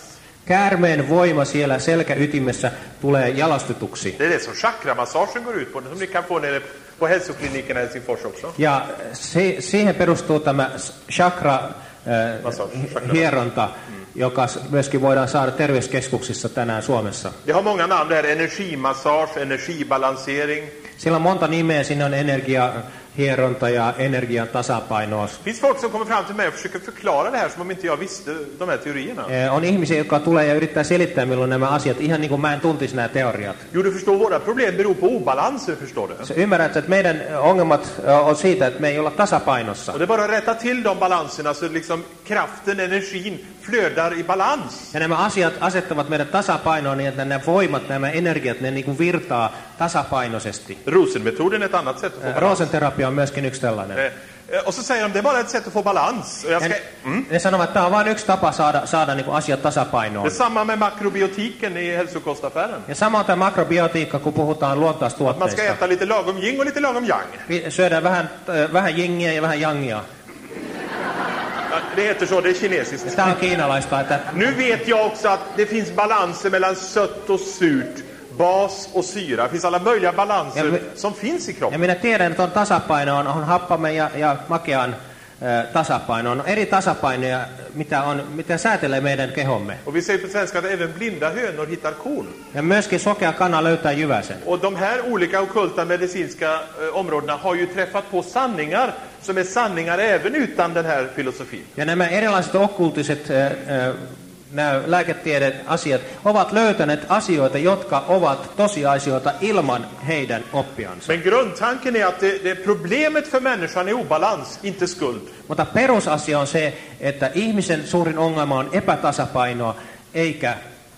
Käärmeen voima siellä selkäytimessä tulee jalostetuksi. Det är det som chakramassagen går ut på, som ni kan få nere på hälsoklinikerna i Helsingfors också. Ja se, siihen perustuu tämä chakra, äh, Massage, chakra. hieronta, joka myöskin voidaan saada terveyskeskuksissa tänään Suomessa. Det har många namn där, energimassage, energibalansering. Sillä on monta nimeä, sinne on energiahieronta ja energian tasapainoa. Det finns folk som kommer fram till mig och försöker förklara det här som om inte jag visste de här teorierna. Eh, On ihmisiä, jotka tulee ja yrittää selittää minulle nämä asiat ihan niin kuin mä en tuntisi nämä teoriat. Jo, du förstår, våra problem beror på obalanser, förstår du. Sä ymmärrät, että meidän ongelmat äh, on siitä, että me ei olla tasapainossa. Och det är bara att rätta till de balanserna så liksom kraften, energin flödar i balans. Ja nämä asiat asettavat meidän tasapainoon niin, että nämä voimat, nämä energiat, ne niin kuin virtaa tasapainoisesti. Rosenmetoden är ett annat sätt att få Äh, balans. Rosenterapia on myöskin yksi tällainen. Eh, Och så säger de, det är bara ett sätt att få balans. Och jag ska, Ja mm. ne sanovat, että tämä on vain yksi tapa saada, saada niin kuin asiat Det tasapainoon. är samma med makrobiotiken i hälsokostaffären. Ja sama on tämä makrobiotiikka, kun puhutaan Man ska luontaistuotteista. äta lite lagom yin och lite lagom yang. Syödään vähän, äh, vähän jengiä ja vähän jangia. Ja, det heter så, det är kinesiskt. Tämä on kiinalaista, että Nu vet jag också att det finns balanser mellan sött och surt, bas och syra. Det finns alla möjliga balanser Ja, men- som finns i ja kroppen. minä tiedän, että on tasapaino, on, on happamme ja, ja makean äh, tasapaino. On eri tasapainoja, mitä, on, mitä säätelee meidän kehomme. Och vi säger på svenska att även blinda hönor hittar korn. Ja myöskin sokea kana löytää jyväsen. Och de här olika ockulta medicinska eh, områdena har ju träffat på sanningar som är sanningar även utan den här filosofin. Ja nämä erilaiset okkultiset äh, äh, nämä lääketieteen asiat ovat löytäneet asioita, jotka ovat tosiasioita ilman heidän oppiansa. Men grundtanken är att det, det problemet för människan är obalans, inte skuld. Mutta perusasia on se, että ihmisen suurin ongelma on epätasapainoa eikä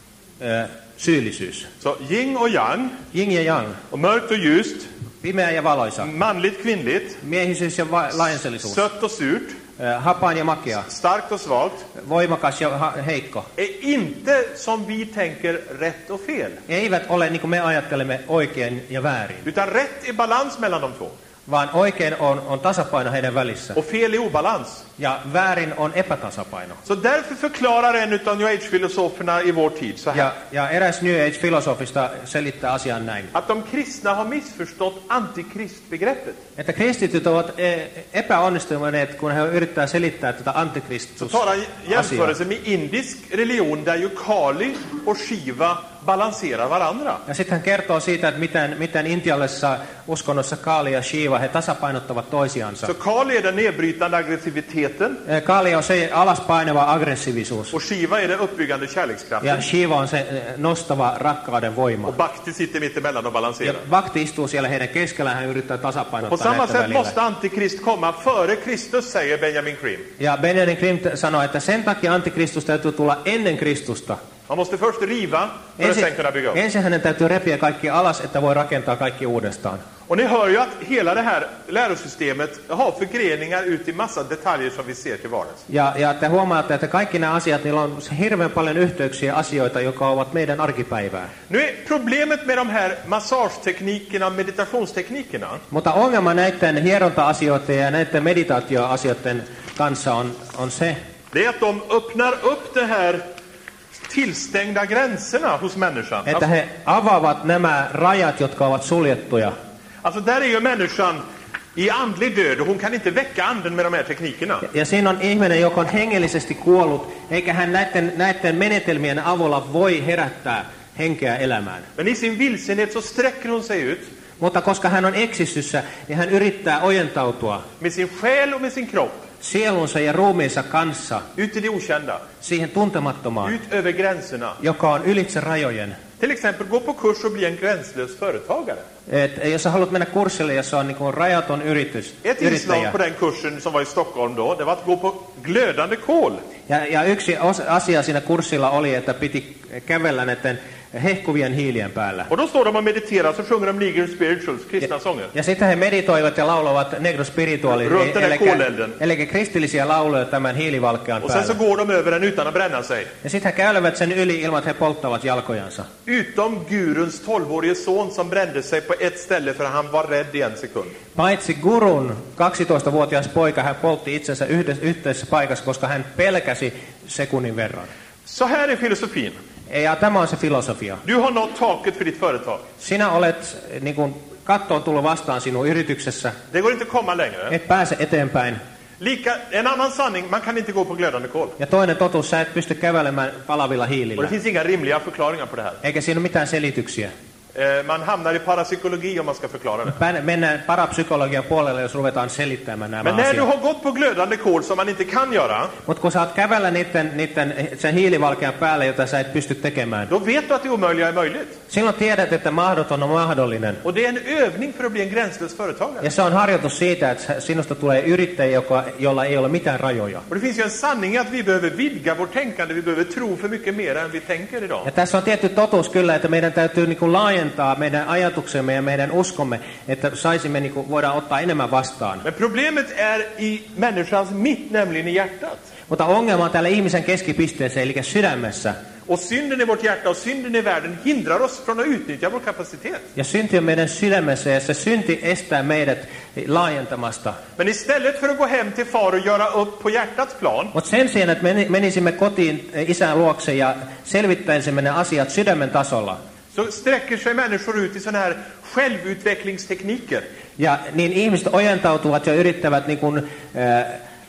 äh, syyllisyys. Så yin och yang, Yin ja yang, och mörkt och ljust, pimeä ja valoisa, manligt, kvinnligt, miehisyys ja va- laiensellisuus, sött och surt, äh, hapaan ja makea, starkt och svagt, voimakas ja ha- heikko. är inte som vi tänker rätt och fel. Eivät ole niin kuin me ajattelemme oikein ja väärin, Utan rätt är balans mellan de två. vaan oikein on, on tasapaino heidän välissä. Och fel är obalans. Ja väärin on epätasapaino. Så därför förklarar en av New Age-filosoferna i vår tid så här. Ja, ja eräs New Age-filosofista selittää asian näin. Att de kristna har missförstått antikristbegreppet. Että kristityt ovat eh, epäonnistuneet, kun he yrittää selittää tätä Så antikristus-asiaa. tar han jämförelse med indisk religion där ju Kali och Shiva balanserar varandra. Ja sitten hän kertoo siitä, että miten, miten intialaisessa uskonnossa Kali ja Shiva, he tasapainottavat toisiansa. Så Kali är den nedbrytande aggressiviteten Eh, Kali on se alaspainava aggressiivisuus. och Shiva är den uppbyggande kärlekskraften. Ja Shiva on se eh, nostava rakkauden voima. Och Bhakti sitter mitt emellan och Ja balanserar. Bhakti istuu siellä heidän keskellään, hän yrittää På tasapainottaa samma näiden sätt välillä. måste antikrist komma före Kristus, säger Benjamin Grimm. Ja Benjamin Grimm sanoi, että sen takia antikristus täytyy tulla ennen Kristusta. Man måste först riva för att sen kunna bygga upp. ensin hänen täytyy repiä kaikki alas, että voi rakentaa kaikki uudestaan. Och ni hör ju att hela det här lärosystemet har förgreningar ut i massa detaljer som vi ser till vardags. Ja, ja te huomaatte, että kaikki nämä asiat, niillä on hirveän paljon yhteyksiä asioita, jotka ovat meidän arkipäivää. Nu är problemet med de här massageteknikerna, meditationsteknikerna, Mutta ongelma näiden hieronta-asioiden ja näiden meditaatioasioiden kanssa on, on se, det är att de öppnar upp det här tillstängda gränserna hos människan. että he avaavat nämä rajat, jotka ovat suljettuja. Alltså där är ju människan i andlig död och hon kan inte väcka anden med de här teknikerna. Ja siinä on ihminen, joka on hengellisesti kuollut, eikä hän näiden, näiden menetelmien avulla voi herättää henkeä elämään. Men i sin vilsenhet så sträcker hon sig ut Mutta koska hän on eksistyssä, niin hän yrittää ojentautua med sin själ och med sin kropp sielunsa ja ruumiinsa kanssa ut i det okända, siihen tuntemattomaan, ut över gränserna. joka on ylitse rajojen. Till exempel gå på kurs och bli en gränslös företagare. Et jos sä haluat mennä kurssille, jossa on niin kuin rajaton yritys, Ett inslag yrittäjä. på den kursen som var i Stockholm då, det var att gå på glödande kol. Ja, ja yksi os- asia siinä kurssilla oli, että piti kävellä näiden hehkuvien hiilien päällä. Och då står de och mediterar, så sjunger de Negro Spirituals, kristna sånger. Ja sitten he meditoivat ja lauloivat negro spirituali, Runt den här eli, kolelden. eli kristillisiä lauluja tämän hiilivalkean Och sen så päällä. går de över den utan att bränna sig. Ja sitten he käylevät sen yli ilman, että he polttavat jalkojansa. Utom Guruns tolvårige son som brände sig på ett ställe för han var rädd i en sekund. Paitsi Gurun kaksitoistavuotias poika, hän poltti itsensä yhdessä, yhteisessä paikassa, koska hän pelkäsi sekunnin verran. Så här är filosofin. Ja tämä on se filosofia. Du har nått taket för ditt företag. Sinä olet niin kuin, katto on tullut vastaan sinun yrityksessä. Det går inte att komma längre. Et pääse eteenpäin. Lika, en annan sanning, man kan inte gå på glödande kol. Ja toinen totuus, sä et pysty kävelemään palavilla Och hiilillä. det finns inga rimliga förklaringar på det här. Eikä siinä ole mitään selityksiä. Eh, man hamnar i parapsykologi om man ska förklara det. Pän- Mennään parapsykologian puolelle, jos ruvetaan selittämään nämä Men när du asiat. har gått på glödande kol som man inte kan göra, Mutta kun sä oot kävellä niiden, niiden, sen hiilivalkean päälle, jota sä et pysty tekemään, då vet du att det omöjliga är möjligt. silloin tiedät, että mahdoton on mahdollinen. Och det är en övning för att bli en gränslös företagare. Ja se on harjoitus siitä, että sinusta tulee yrittäjä, joka, jolla ei ole mitään rajoja. Och det finns ju en sanning att vi behöver vidga vårt tänkande, vi behöver tro för mycket mer än vi tänker idag. Ja tässä on tietty totuus kyllä, että meidän täytyy niin kuin laajentaa meidän ajatuksemme ja meidän uskomme, että saisimme niin kuin, voidaan ottaa enemmän vastaan. Men problemet är i människans mitt, nämligen i hjärtat. Mutta ongelma on täällä ihmisen keskipisteessä, eli sydämessä. Och synden i vårt hjärta och synden i världen hindrar oss från att utnyttja vår kapacitet. Ja synti on meidän sydämessä ja se synti estää meidät laajentamasta. Men istället för att gå hem till far och göra upp på hjärtats plan, Mutta sen sijaan, että menisimme kotiin isän luokse ja selvittäisimme ne asiat sydämen tasolla, så sträcker sig människor ut i såna här självutvecklingstekniker. ja niin ihmiset ojentautuvat ja yrittävät niin kuin, äh,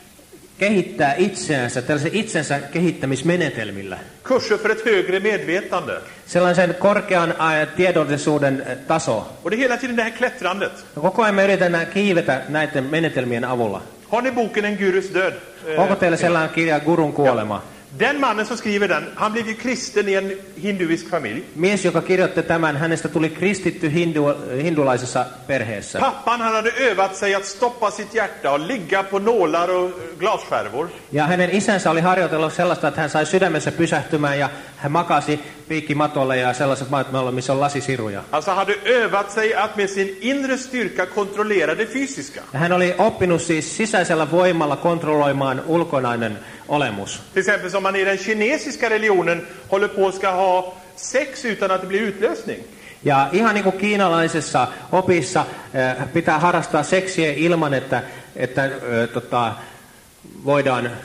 kehittää itseänsä tällaisen itsensä kehittämismenetelmillä. Kurser för ett högre medvetande. Sellaisen korkean äh, tiedollisuuden äh, taso. Och det är hela tiden det här klättrandet. Ja koko ajan me yritetään kiivetä näiden menetelmien avulla. Har ni boken En gurus död? Eh, Onko teillä sellainen kirja Gurun kuolema? Den mannen som skriver den, han blev ju kristen i en hinduisk familj. Mies, joka kirjoitti tämän, hänestä tuli kristitty hindu, hindulaisessa perheessä. Pappan, han hade övat sig att stoppa sitt hjärta och ligga på nålar och glasskärvor. Ja hänen isänsä oli harjoitellut sellaista, että hän sai sydämessä pysähtymään ja hän makasi piikkimatolle ja sellaiset maat, missä on lasisiruja. Alltså hade övat sig att med sin inre styrka kontrollera det fysiska. Ja hän oli oppinut siis sisäisellä voimalla kontrolloimaan ulkonainen olemus. Till exempel som man i den kinesiska religionen håller på att ska ha sex utan att det blir utlösning. Ja ihan niin kuin kiinalaisessa opissa äh, pitää harrastaa seksiä ilman, että, että äh, tota, voidaan äh,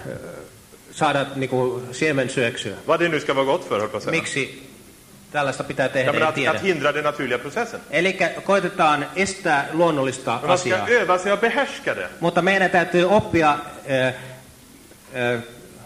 saada niin kuin siemensyöksyä. Vad det nu ska vara gott för, höll på att säga. Miksi tällaista pitää Ja, tehdä, men en att, tiedä. att hindra den naturliga processen. Eli koitetaan estää luonnollista Men man ska asiaa. öva sig att behärska det. Mutta meidän täytyy oppia äh, äh,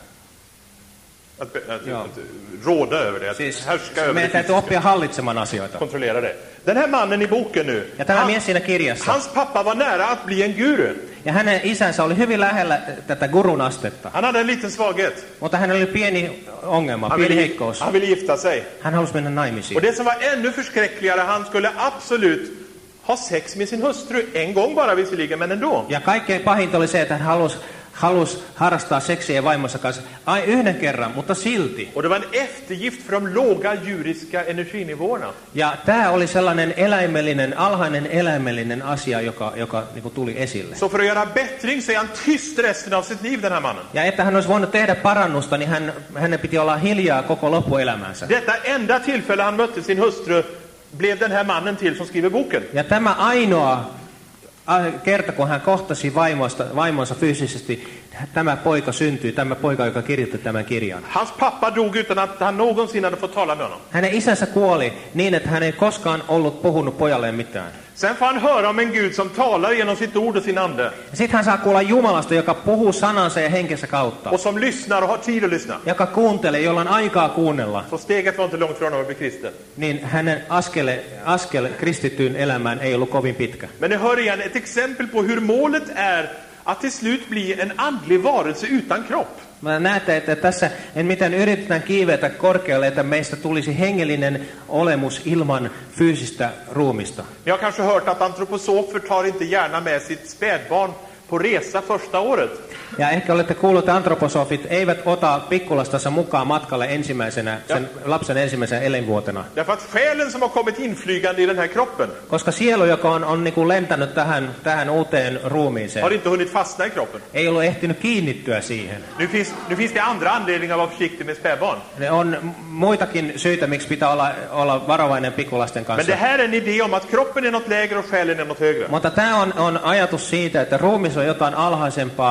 Att, be- att, Ja. att råda över det, att siis, härska över det meidän täytyy fysiska. oppia hallitsemaan asioita. Kontrollera det. Den här mannen i boken nu, Ja tämä han, mies siinä kirjassa. hans pappa var nära att bli en guru. Ja hänen isänsä oli hyvin lähellä tätä gurun astetta. Han hade en liten svaghet. Mutta hänellä oli pieni ongelma, Han pieni ville, heikkous. han ville gifta sig. Hän halusi mennä Och naimisiin. det som var ännu förskräckligare, han skulle absolut ha sex med sin hustru. En gång bara visserligen, men ändå. Ja kaikkein pahinta oli se, että hän halusi, halusi harrastaa seksiä vaimonsa kanssa. Ai yhden kerran, mutta silti. Och det var en eftergift för de låga djuriska energinivåerna. Ja tämä oli sellainen eläimellinen, alhainen eläimellinen asia, joka, joka niin kuin tuli esille. Så för att göra bättring så är han tyst resten av sitt liv, den här mannen. Ja että hän olisi voinut tehdä parannusta, niin hän, hänen piti olla hiljaa koko loppuelämänsä. Detta enda tillfälle han mötte sin hustru blev den här mannen till som skriver boken. Ja tämä ainoa a- kerta, kun hän kohtasi vaimosta, vaimonsa fyysisesti, tämä poika syntyi, tämä poika, joka kirjoitti tämän kirjan. Hans pappa dog utan att han någonsin hade fått tala med honom. Hänen isänsä kuoli niin, että hän ei koskaan ollut puhunut pojalleen mitään. Sen får han höra om en Gud som talar genom sitt ord och sin ande. Sitten hän saa kuulla Jumalasta, joka puhuu sanansa ja henkensä kautta. Och som lyssnar och har tid att lyssna. Joka kuuntelee, jolla on aikaa kuunnella. Så steget var inte långt från honom att bli kristen. Niin hänen askele, askel kristittyyn elämään ei ollut kovin pitkä. Men det hör igen ett exempel på hur målet är att till slut bli en andlig varelse utan kropp. Mä näette, että tässä en mitään yritetään kiivetä korkealle, että meistä tulisi hengellinen olemus ilman fyysistä ruumista. Ni har kanske hört att antroposofer tar inte gärna med sitt spädbarn på resa första året. Ja ehkä olette kuullut, että antroposofit eivät ota pikkulastansa mukaan matkalle ensimmäisenä, sen lapsen ensimmäisenä elinvuotena. Därför att själen som har kommit inflygande i den här kroppen Koska sielu, joka on, on niin kuin lentänyt tähän, tähän uuteen har ruumiiseen, inte hunnit fastna i kroppen. ei ollut ehtinyt kiinnittyä siihen. Nu finns, nu finns det andra anledningar att vara försiktig med spädbarn. Ne on muitakin syitä, miksi pitää olla, olla varovainen pikkulasten Men kanssa. det här är en idé om att kroppen är något lägre och själen är något högre. Mutta tämä on, on ajatus siitä, että ruumis on jotain alhaisempaa ja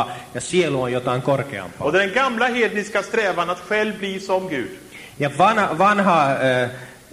sielu on jotain korkeampaa. Och den gamla hedniska strävan att själv bli som Gud. Ja vanha, vanha, äh,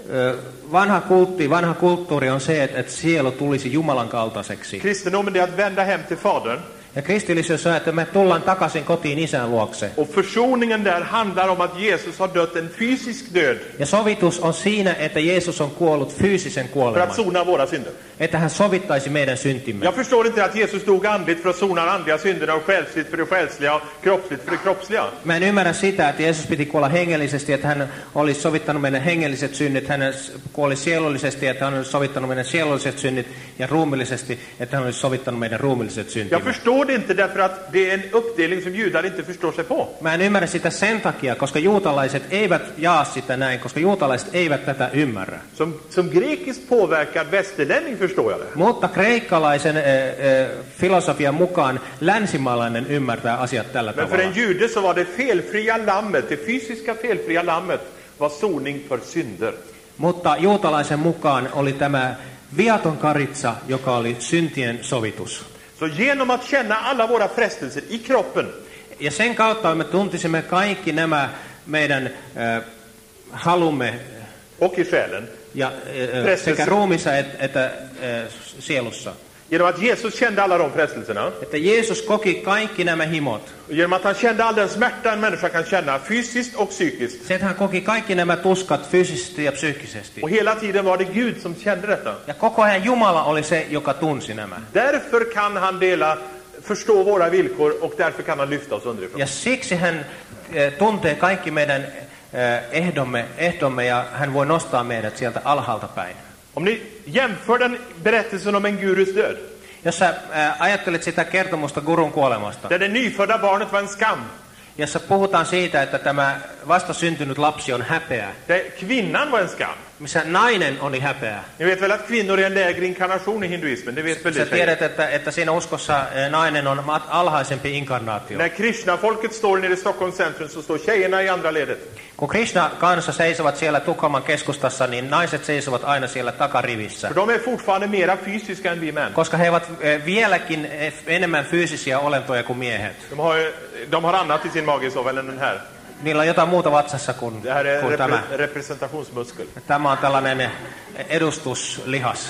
vanha, kultti, vanha kulttuuri on se, että, että sielu tulisi Jumalan kaltaiseksi. Kristendomen är att vända hem till Fadern. Ja kristillisyys on, että me tullaan takaisin kotiin isän luokse. Och försoningen där handlar om att Jesus har dött en fysisk död. Ja sovitus on siinä, että Jeesus on kuollut fyysisen För kuoleman. att sona våra synder. Että hän sovittaisi meidän syntimme. Jag förstår inte att Jesus dog andligt för att sona andliga synderna och själsligt för det själsliga och kroppsligt för det kroppsliga. Mä en ymmärrä sitä, että Jeesus piti kuolla hengellisesti, että hän olisi sovittanut meidän hengelliset synnit. Hän kuoli sielullisesti, että hän olisi sovittanut meidän sielulliset synnit. Ja ruumillisesti, että hän olisi sovittanut meidän ruumilliset Jag syntimme. förstår det inte därför att det är en uppdelning som judar inte förstår sig på. Mä en ymmärrä sitä sen takia, koska juutalaiset eivät jaa sitä näin, koska juutalaiset eivät tätä ymmärrä. Som, som grekiskt påverkad västerlänning förstår jag det. Mutta kreikkalaisen äh, äh, filosofian mukaan länsimaalainen ymmärtää asiat tällä Men för tavalla. en jude så var det felfria lammet, det fysiska felfria lammet var soning för synder. Mutta juutalaisen mukaan oli tämä viaton karitsa, joka oli syntien sovitus. Så genom att känna alla våra frestelser i kroppen Ja sen kautta me tuntisimme kaikki nämä meidän äh, halumme och i själen, ja, äh, sekä ruumissa että, että äh, sielussa. genom att Jesus kände alla de frestelserna, Että Jeesus koki kaikki nämä himot. genom att han kände all den smärta en människa kan känna, fysiskt och psykiskt. Se, että hän koki kaikki nämä tuskat fyysisesti ja psyykkisesti. Och hela tiden var det Gud som kände detta. Ja koko ajan Jumala oli se, joka tunsi nämä. Därför kan han dela, förstå våra villkor och därför kan han lyfta oss underifrån. Ja siksi hän eh, tuntee kaikki meidän eh, ehdomme, ehdomme ja hän voi nostaa meidät sieltä alhaalta päin. Om ni jämför den berättelsen om en gurus död, Jos sä eh, ajattelet sitä kertomusta gurun kuolemasta, där det nyfödda barnet var en skam, jossa puhutaan siitä, että tämä vastasyntynyt lapsi on häpeä, där kvinnan var en skam. missä nainen oli häpeä. Ni vet väl att kvinnor är en lägre inkarnation i hinduismen, det vet väl Sä det tjejer. tiedät, että, että siinä uskossa eh, nainen on mat- alhaisempi inkarnaatio. När Krishna-folket står nere i Stockholms centrum så står tjejerna i andra ledet. Kun Krishna kanssa seisovat siellä Tukholman keskustassa, niin naiset seisovat aina siellä takarivissä. För de är fortfarande mera fysiska än vi män. Koska he ovat eh, vieläkin eh, enemmän fyysisiä olentoja kuin miehet. De har, de har annat i sin magesovel än den här. Niillä on jotain muuta vatsassa kuin, Det här är kuin tämä. repre- representationsmuskel. Tämä on tällainen edustuslihas.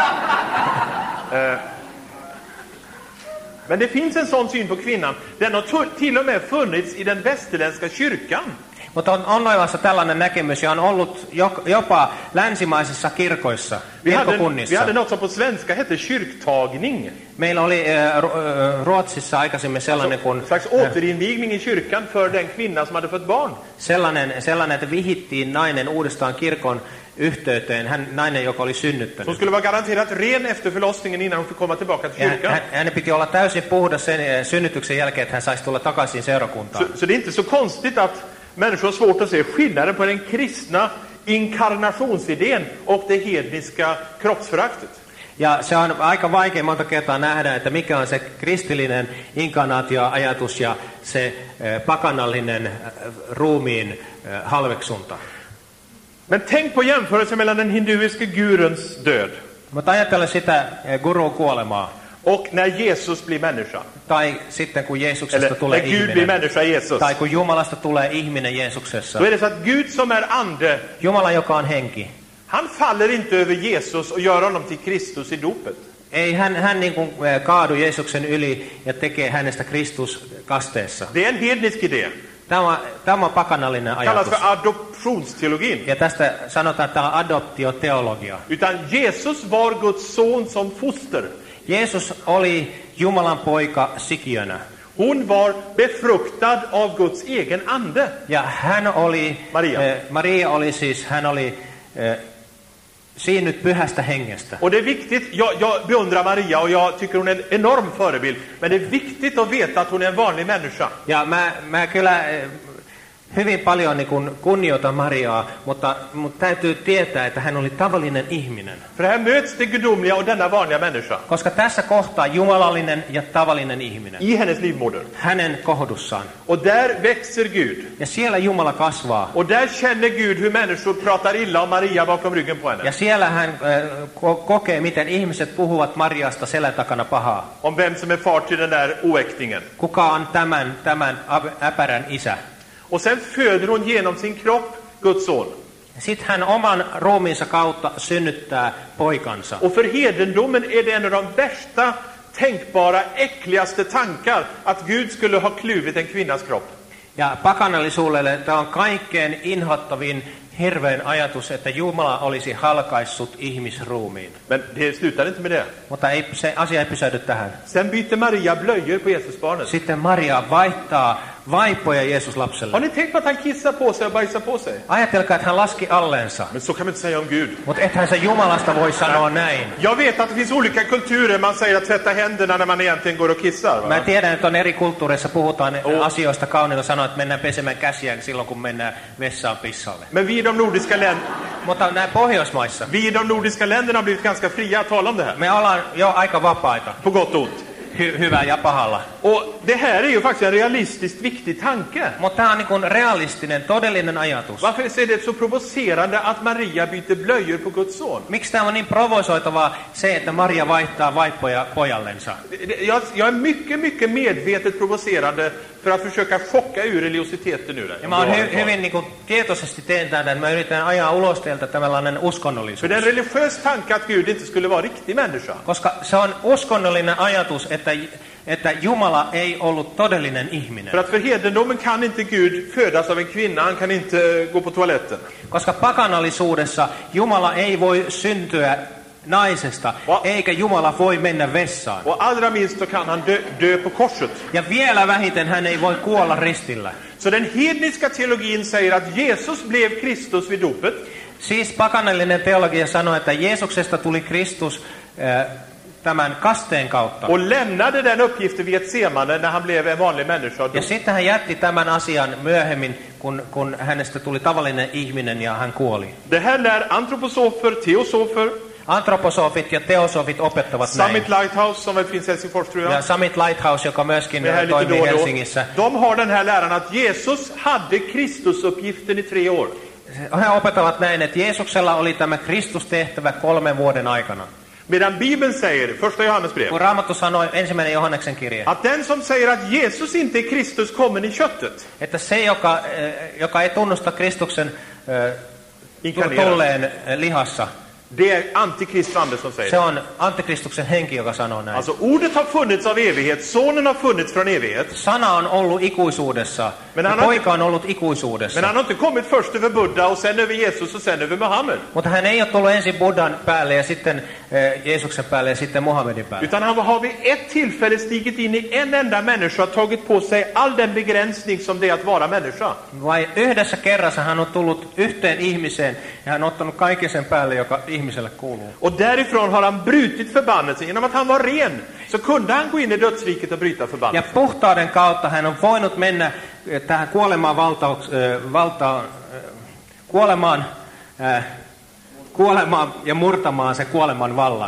Men det finns en sån syn på kvinnan. Den har tu- till och med funnits i den västerländska kyrkan. Mutta on, on olemassa tällainen näkemys ja on ollut jo, jopa länsimaisissa kirkoissa, Vi hade, vi kirkokunnissa. hade något som på svenska hette kyrktagning. Meillä oli äh, Ruotsissa aikaisemmin sellainen, kun, En slags återinvigning i kyrkan för den kvinna som hade fått barn. sellainen, sellainen, että vihittiin nainen uudestaan kirkon yhteyteen, hän, nainen, joka oli synnyttänyt. Som skulle vara garanterat ren efter förlossningen innan hon fick komma tillbaka till Ja kyrkan. hän, hänen piti olla täysin puhdas sen synnytyksen jälkeen, että hän saisi tulla takaisin seurakuntaan. Så, så det är inte så konstigt att människor har svårt att se skillnaden på den kristna inkarnationsidén och det hedniska kroppsföraktet. Ja se on aika vaikea monta kertaa nähdä, että mikä on se kristillinen inkarnaatioajatus ja se eh, pakanallinen eh, ruumiin eh, halveksunta. Men tänk på jämförelsen mellan den hinduiske guruns död Mutta ajattele sitä eh, gurun kuolemaa, och när Jesus blir människa. tai sitten kun Jeesuksesta Eller tulee när Gud blir ihminen, människa, Jesus. tai kun Jumalasta tulee ihminen Jeesuksessa. Då är det så att Gud som är ande, Jumala, joka on henki, han faller inte över Jesus och gör honom till Kristus i dopet. ei hän, hän niin kuin eh, kaadu Jeesuksen yli ja tekee hänestä Kristus kasteessa. Det är en hednisk idé. Tämä, tämä on pakanallinen Det kallas ajatus. för adoptionsteologin. Ja tästä sanotaan, että tämä on adoptioteologia. Utan Jesus var Guds son som foster. Jeesus oli Jumalan poika sikiönä. Hon var befruktad av Guds egen ande. Ja hän oli, Maria. Eh, Maria oli siis, hän oli eh, siinnyt pyhästä hengestä. Och det är viktigt, jag, jag beundrar Maria och jag tycker hon är en enorm förebild. Men det är viktigt att veta att hon är en vanlig människa. Ja mä, mä kyllä eh, hyvin paljon niin kuin kunnioitan Mariaa, mutta, mutta täytyy tietää, että hän oli tavallinen ihminen. För här möts det gudomliga och denna vanliga människa. Koska tässä kohtaa jumalallinen ja tavallinen ihminen. I hennes livmoder. Hänen kohdussaan. Och där växer Gud. Ja siellä Jumala kasvaa. Och där känner Gud hur människor pratar illa om Maria bakom ryggen på henne. Ja siellä hän äh, ko- kokee, miten ihmiset puhuvat Mariasta selän takana pahaa. Om vem som är far till den där oäktingen. Kuka on tämän, tämän äpärän isä? Och sen föder hon genom sin kropp Guds son. Sitten hän oman ruumiinsa kautta synnyttää poikansa. Och för hedendomen är det en av de värsta tänkbara, äckligaste tankar att Gud skulle ha kluvit en kvinnas kropp. Ja pakanallisuudelle tämä on kaikkein inhottavin hirveän ajatus, että Jumala olisi halkaissut ihmisruumiin. Men det slutar inte med det. Mutta ei, se asia ei pysähdy tähän. Sen byter Maria blöjor på Jesusbarnet. Sitten Maria vaihtaa vaipoja Jeesus lapselle. Har ni tänkt på att han kissar på sig och bajsar på sig? Ajatelkaa, että hän laski alleensa. Men så kan man inte säga om Gud. Mutta ethän se Jumalasta voi sanoa näin. Jag vet att det finns olika kulturer man säger att tvätta händerna när man egentligen går och kissar. Va? Mä tiedän, että on eri kulttuureissa puhutaan oh. asioista kauniilla sanoa, että mennään pesemään käsiä silloin, kun mennään vessaan pissalle. Men vi i de nordiska länderna, Mutta näin Pohjoismaissa, vi i de nordiska länderna har blivit ganska fria att tala om det här. me ollaan jo aika vapaita, På gott och ont. hy- hyvää ja pahalla. Och det här är ju faktiskt en realistiskt viktig tanke. Mutta tämä on niin kuin realistinen, todellinen ajatus. Varför är det så provocerande att Maria byter blöjor på Guds son? Miksi tämä on niin provosoitavaa se, että Maria vaihtaa vaippoja pojallensa? Jag, jag är mycket, mycket medvetet provocerande för att försöka chocka ur religiositeten ur det. Ja mä oon hy- hyvin niin kuin tietoisesti teen tätä, että mä yritän ajaa ulos teiltä tällainen uskonnollisuus. För det är en religiös tanke att Gud inte skulle vara riktig människa. Koska se on uskonnollinen ajatus, että, että Jumala ei ollut todellinen ihminen. För att för hedendomen kan inte Gud födas av en kvinna, han kan inte gå på toaletten. Koska pakanallisuudessa Jumala ei voi syntyä naisesta, Va? eikä Jumala voi mennä vessaan. Och allra minst så kan han dö, dö på korset. Ja vielä vähiten hän ei voi kuolla ristillä. Så den hedniska teologin säger att Jesus blev Kristus vid dopet. Siis pakanallinen teologia sanoo, että Jeesuksesta tuli Kristus äh, tämän kasteen kautta. Och lämnade den uppgiften vid Getsemane när han blev en vanlig människa. Ja sitten hän jätti tämän asian myöhemmin, kun, kun hänestä tuli tavallinen ihminen ja hän kuoli. Det här lär antroposofer, teosofer, Antroposofit ja teosofit opettavat näin. Summit Lighthouse som väl finns i Helsingfors tror Ja jag. Summit Lighthouse, joka myöskin Det här lite toimii då och då. Helsingissä. De har den här läran att Jesus hade Kristusuppgiften i tre år. He opettavat näin, että Jeesuksella oli tämä Kristustehtävä kolmen vuoden aikana. Medan Bibeln säger, första Johannesbrev, Kun Raamattu sanoi, ensimmäinen Johanneksen kirje, att den som säger att Jesus inte är Kristus kommen i köttet, että se, joka, eh, joka ei tunnusta Kristuksen eh, inkarnerad, tulleen eh, lihassa, det är antikrist ande som säger se det. on antikristuksen henki, joka sanoo näin. Alltså ordet har funnits av evighet, sonen har funnits från evighet, Sana on ollut ikuisuudessa, Men ja hän on- poika on ollut ikuisuudessa. men han har inte kommit först över Buddha och sen över Jesus och sen över Muhammed. Mutta hän ei ole tullut ensin Buddhan päälle ja sitten eh, Jeesuksen päälle ja sitten Muhammedin päälle. Utan han har vid ett tillfälle stigit in i en enda människa och tagit på sig all den begränsning som det är att vara människa. Vai yhdessä kerrassa hän on tullut yhteen ihmiseen ja hän on ottanut kaiken sen päälle, joka ihmiselle kuuluu. Och därifrån har han brutit förbannelsen. Genom att han var ren så kunde han gå in i dödsriket och bryta Ja förbannelsen. puhtauden kautta hän on voinut mennä eh, tähän kuolemaan, valtauks, eh, valta, eh, kuolemaan, eh, kuolemaan ja murtamaan se kuoleman vallan.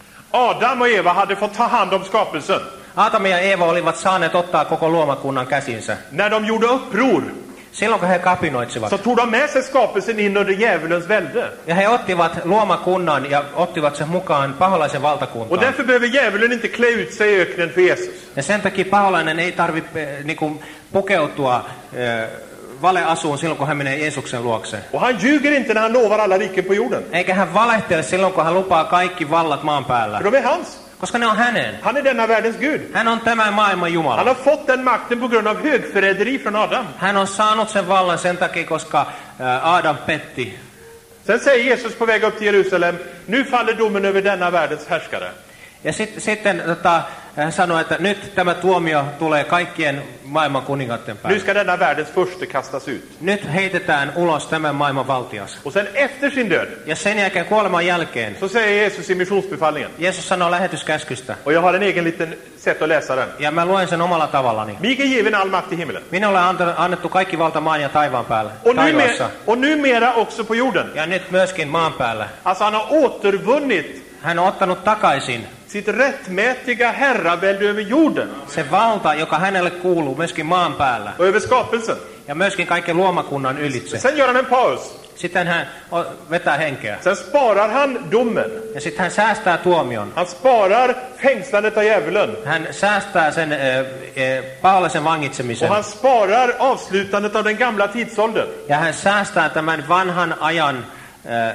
Adam och Eva hade fått ta hand om skapelsen. Aatami ja Eeva olivat saaneet ottaa koko luomakunnan käsinsä. När de gjorde uppror Silloin kun he kapinoitsivat. så tog de med sig skapelsen in under djävulens välde. Ja he ottivat luomakunnan ja ottivat sen mukaan paholaisen Och valtakuntaan. därför behöver djävulen inte klä ut sig i öknen för Jesus. Ja sen takia paholainen ei tarvitse eh, niinku, pukeutua eh, valeasuun silloin, kun hän menee Jeesuksen luokse. Och han ljuger inte när han lovar alla riken på jorden. Eikä hän valehtele silloin, kun hän lupaa kaikki vallat maan päällä. För de är hans. Koska ne on hänen. Han är denna världens Gud. Hän on tämän maailman Han Jumala. har fått den makten på grund av högförräderi från Adam. Hän on saanut sen vallan sen takia, koska eh, Adam petti. Sen säger Jesus på väg upp till Jerusalem, nu faller domen över denna världens härskare. Ja sit, sitten tota, Ja hän sanoi, että nyt tämä tuomio tulee kaikkien maailman kuningaiden Nu päälle. ska denna världens furste kastas ut. Nyt heitetään ulos tämän maailman valtias. Och sen efter sin död Ja sen jälkeen kuoleman jälkeen så säger Jesus i missionsbefallningen. Jeesus sanoo lähetyskäskystä. Och jag har en egen liten sätt att läsa den. Ja mä luen sen omalla tavallani. Mig är given all makt i himlen. Minulle on antanut- annettu kaikki valta maan ja taivaan päällä. Och, Taivaassa. numera, och numera också på jorden. Ja nyt myöskin maan päällä. Alltså han har återvunnit Hän on ottanut takaisin sitt rättmätiga herravälde över jorden se valta, joka hänelle kuuluu myöskin maan päällä. och över skapelsen. Ja myöskin kaiken luomakunnan ylitse. Sen gör han en paus. Sitten hän o- vetää henkeä. Sen sparar han domen. Ja sitten hän säästää tuomion. Han sparar fängslandet av djävulen. Hän säästää sen e, e, paholaisen Och vangitsemisen. han sparar avslutandet av den gamla tidsåldern. Ja hän säästää tämän vanhan ajan e,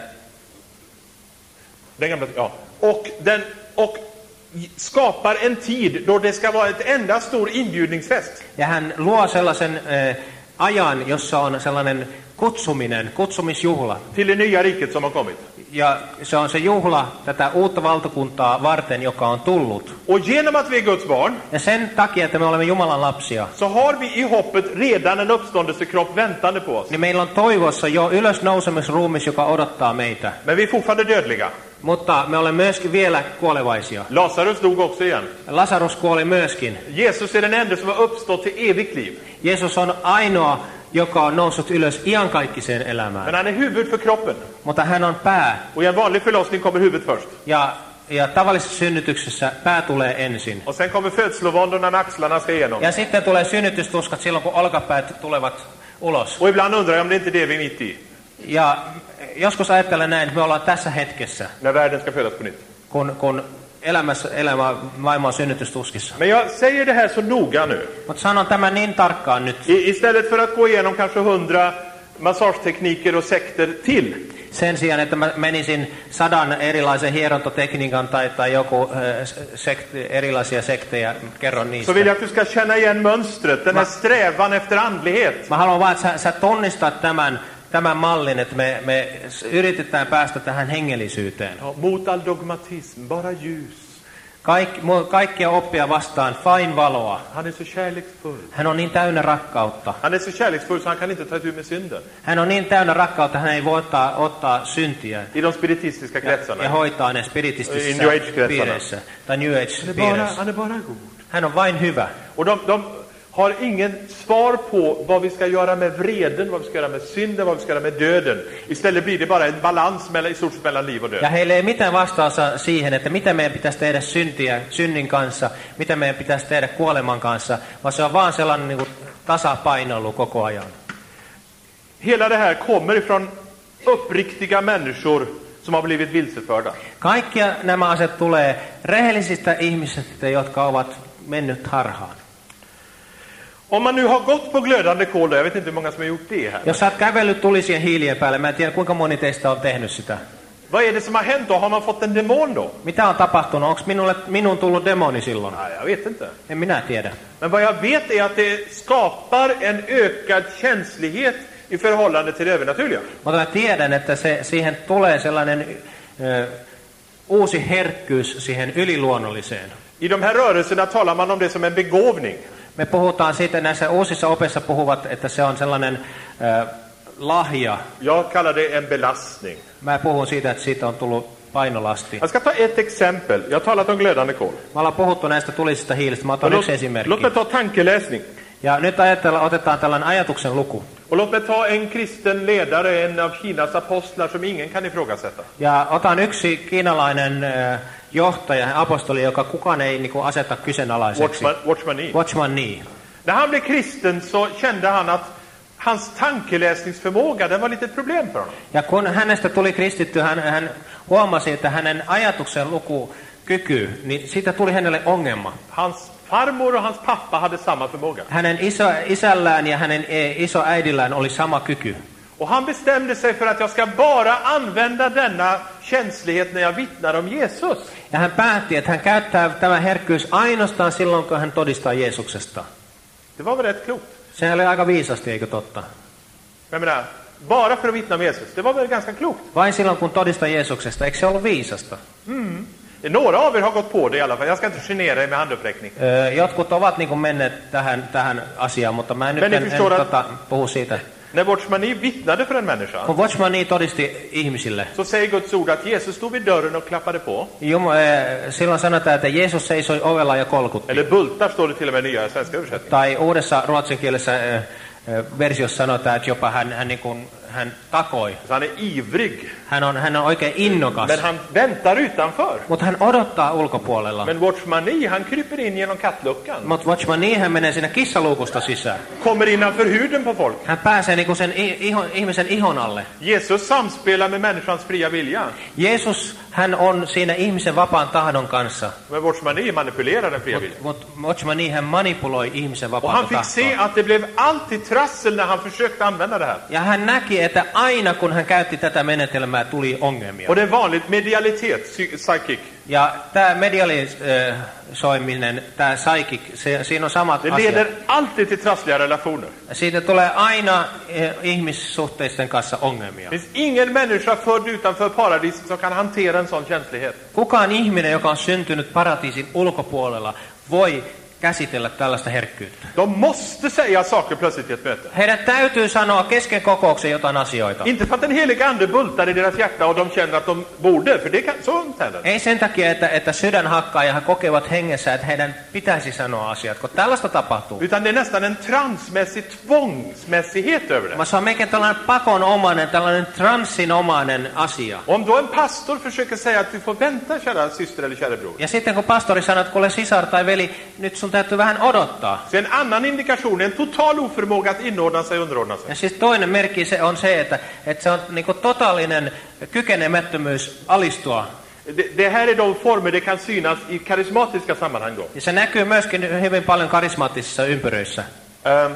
Den gamla, ja. Och, den, och skapar en tid då det ska vara ett enda stor inbjudningsfest. ja hän luo sellaisen e, ajan, jossa on sellainen kutsuminen, kutsumisjuhla. Till det nya riket som har kommit. Ja se on se juhla tätä uutta valtakuntaa varten, joka on tullut. Och genom att vi är Guds barn Ja sen takia, että me olemme Jumalan lapsia, så har vi i hoppet redan en uppståndelsekropp väntande på oss. niin meillä on toivossa jo ylösnousemisruumis, joka odottaa meitä. Men vi är fortfarande dödliga. Mutta me olemme myöskin vielä kuolevaisia. Lazarus dog också igen. Lasarus kuoli myöskin. Jesus är den enda som har uppstått till evigt liv. Jeesus on ainoa, joka on noussut ylös iankaikkiseen elämään. Men han är huvud för kroppen. Mutta hän on pää. Och i en vanlig förlossning kommer huvudet först. Ja, ja tavallisessa synnytyksessä pää tulee ensin. Och sen kommer födslovåndorna när axlarna ska igenom. Ja sitten tulee synnytystuskat silloin, kun olkapäät tulevat ulos. Och ibland undrar jag om det inte är det vi är mitt i. Ja joskus ajattelen näin, että me ollaan tässä hetkessä, När världen ska födas på nytt. kun, kun elämässä, elämä maailman synnytystuskissa. Men jag säger det här så noga nu. Mutta sanon tämän niin tarkkaan nyt. I, istället för att gå igenom kanske hundra massagetekniker och sekter till. Sen sijaan, että mä menisin sadan erilaisen hierontotekniikan tai, tai joku äh, sekt, erilaisia sektejä, kerron niistä. Så vill jag att du ska känna igen mönstret, den här strävan efter andlighet. Mä haluan vaan, että sä, sä tunnistat tämän, tämän mallin, että me, me yritetään päästä tähän hengellisyyteen. Ja, mot all dogmatism, bara ljus. Kaikki, mu- kaikkia oppia vastaan, vain valoa. Han är så kärleksfull. Hän on niin täynnä rakkautta. Han är så kärleksfull så han kan inte ta itu med synden. Hän on niin täynnä rakkautta, hän ei voi ottaa, ottaa syntiä I de spiritistiska ja kretsarna. hoitaa ne In spiritistisissä New Age-kretsarna. piireissä tai New Han är, bara, Age-piireissä. han är bara god. Hän on vain hyvä. Och de, de har ingen svar på vad vi ska göra med vreden, vad vi ska göra med synden, vad vi ska göra med döden. Istället blir det bara en balans mellan, i stort sett mellan liv och död. Ja heillä ei mitään vastausta siihen, että mitä meidän pitäisi tehdä syntiä, synnin kanssa, mitä meidän pitäisi tehdä kuoleman kanssa, vaan se on vaan sellainen niin kuin tasapainoilu koko ajan. Hela det här kommer ifrån uppriktiga människor som har blivit vilseförda. Kaikkia nämä asiat tulee rehellisistä ihmisistä, jotka ovat mennyt harhaan. Om man nu har gått på glödande kol, jag vet inte hur många som har gjort det här. Jos sä oot kävellyt tulisien hiilien päälle, mä en tiedä kuinka moni teistä on tehnyt sitä. Vad är det som har hänt då? Har man fått en demon då? Mitä on tapahtunut? Onko minulle, minun tullut demoni silloin? Nej, jag vet inte. En minä tiedä. Men vad jag vet är att det skapar en ökad känslighet i förhållande till det övernaturliga. Mutta mä tiedän, että se, siihen tulee sellainen ö, uusi herkkyys siihen yliluonnolliseen. I de här rörelserna talar man om det som en begåvning. Me puhutaan siitä, näissä uusissa opissa puhuvat, että se on sellainen ö, lahja. Jag kallar det en belastning. Mä puhun siitä, että siitä on tullut painolasti. Jag ska ta ett exempel. Jag har talat om glödande kol. Me ollaan puhuttu näistä tulisista hiilistä. Mä otan Låt, yksi esimerkki. låt mig ta tankeläsning. Ja nyt ajatellaan, otetaan tällainen ajatuksen luku. Och låt mig ta en kristen ledare, en av Kinas apostlar som ingen kan ifrågasätta. Ja otan yksi kiinalainen ö, johtaja, apostoli, joka kukaan ei niin kuin, aseta kyseenalaiseksi. Watchman, Watchman Nee. Watchman Nee. När han blev kristen så kände han att hans tankeläsningsförmåga, den var lite ett problem för honom. Ja kun hänestä tuli kristitty, hän, hän huomasi, että hänen ajatuksen lukukyky, niin siitä tuli hänelle ongelma. Hans farmor och hans pappa hade samma förmåga. Hänen iso, isällään ja hänen e, isoäidillään oli sama kyky. Och han bestämde sig för att jag ska bara använda denna känslighet när jag vittnar om Jesus. Ja hän päätti, että hän käyttää tämä herkkyys ainoastaan silloin, kun hän todistaa Jeesuksesta. Det var väl rätt klokt. Se oli aika viisasti, eikö totta? Jag menar, bara för att vittna om Jesus. Det var väl ganska klokt. Vain silloin, kun todistaa Jeesuksesta. Eikö se ollut viisasta? Några av er har gått på det i alla fall. Jag ska inte genera er med handuppräckning. Ö, Jotkut ovat niin kuin menneet tähän, tähän asiaan, mutta mä en nyt Men ni en, en förstår att- tota, puhu siitä. När Watchmani vittnade för en människa Kun Watchmani todisti ihmisille, så säger Guds ord att Jesus stod vid dörren och klappade på. Jum, ö, silloin sanotaan, että Jeesus seisoi ovella ja kolkutti. Eller bultar står det till och med i nya svenska översättningen. Tai uudessa ruotsinkielessä ö, ö, versiossa sanotaan, että jopa hän, hän, niin kuin, hän takoi. Så han är ivrig. Hän on, hän on oikein innokas. Men han väntar utanför. Mutta hän odottaa ulkopuolella. Men Watchmani, han kryper in genom kattluckan. Mutta Watchmani hän menee siinä kissaluukusta sisään. Kommer innanför huden på folk. Hän pääsee niinku sen i- iho, ihmisen ihon alle. Jesus samspelar med människans fria vilja. Jeesus, hän on siinä ihmisen vapaan tahdon kanssa. Men Watchmani manipulerar den fria viljan. Mutta Watchmani hän manipuloi ihmisen Och vapaa han fick se tahtoa. att det blev alltid trassel när han försökte använda det här. Ja hän näki, että aina kun hän käytti tätä menetelmää, tuli ongelmia. Och det är vanligt medialitet, psy- psychic. Ja tämä medialisoiminen, tämä psychic, se, siinä on samat Det asiat. leder alltid till trassliga relationer. Siitä tulee aina eh, ihmissuhteisten kanssa ongelmia. Det finns ingen människa född utanför paradiset som kan hantera en sån känslighet. Kukaan ihminen, joka on syntynyt paratiisin ulkopuolella, voi käsitellä tällaista herkkyyttä. De måste säga saker plötsligt i ett möte. Heidän täytyy sanoa kesken kokouksen jotain asioita. Inte för att den heliga ande bultar i deras hjärta och de känner att de borde, för det kan, så händer. Ei sen takia, että, että sydän hakkaa ja he kokevat hengessä, että heidän pitäisi sanoa asiat, kun tällaista tapahtuu. Utan det är nästan en transmässig tvångsmässighet över det. Vaan se on melkein tällainen pakonomainen, tällainen transsinomainen asia. Om då en pastor försöker säga att du får vänta, kära syster eller kära bror. Ja sitten kun pastori sanoo, että kuule sisar tai veli, nyt sun täytyy vähän odottaa. Så en annan indikation är en total oförmåga att inordna sig och underordna sig. Ja siis toinen merkki se on se, että, että se on niin kuin totaalinen kykenemättömyys alistua. Det, det här är de former det kan synas i karismatiska sammanhang då. Ja se näkyy myöskin hyvin paljon karismaattisissa ympyröissä. Um,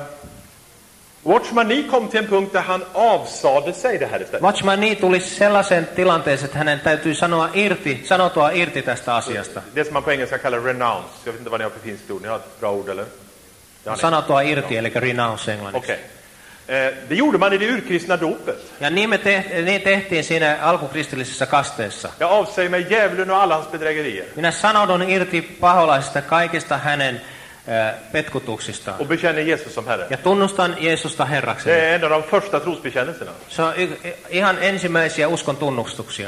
Watchmani kom till en punkt där han avsade sig det här istället. Watchmani tuli sellaisen tilanteeseen, että hänen täytyy sanoa irti, sanotua irti tästä asiasta. Det som man på engelska kallar renounce. Jag vet inte vad ni har för finskt ord. Ni har ett bra ord eller? Ja, ni. Sanotua irti, eli renounce englanniksi. Okej. Eh, det gjorde man i det urkristna dopet. Ja niin, me tehtiin, niin tehtiin siinä alkukristillisessä kasteessa. Jag avsäger mig djävulen och alla hans bedrägerier. Minä sanoudun irti paholaisesta kaikista hänen äh, petkutuksistaan. Och bekänner Jesus som Herre. Ja tunnustan Jeesusta Det Herrakseni. är en av de första trosbekännelserna. Se on y- ihan ensimmäisiä uskon tunnustuksia.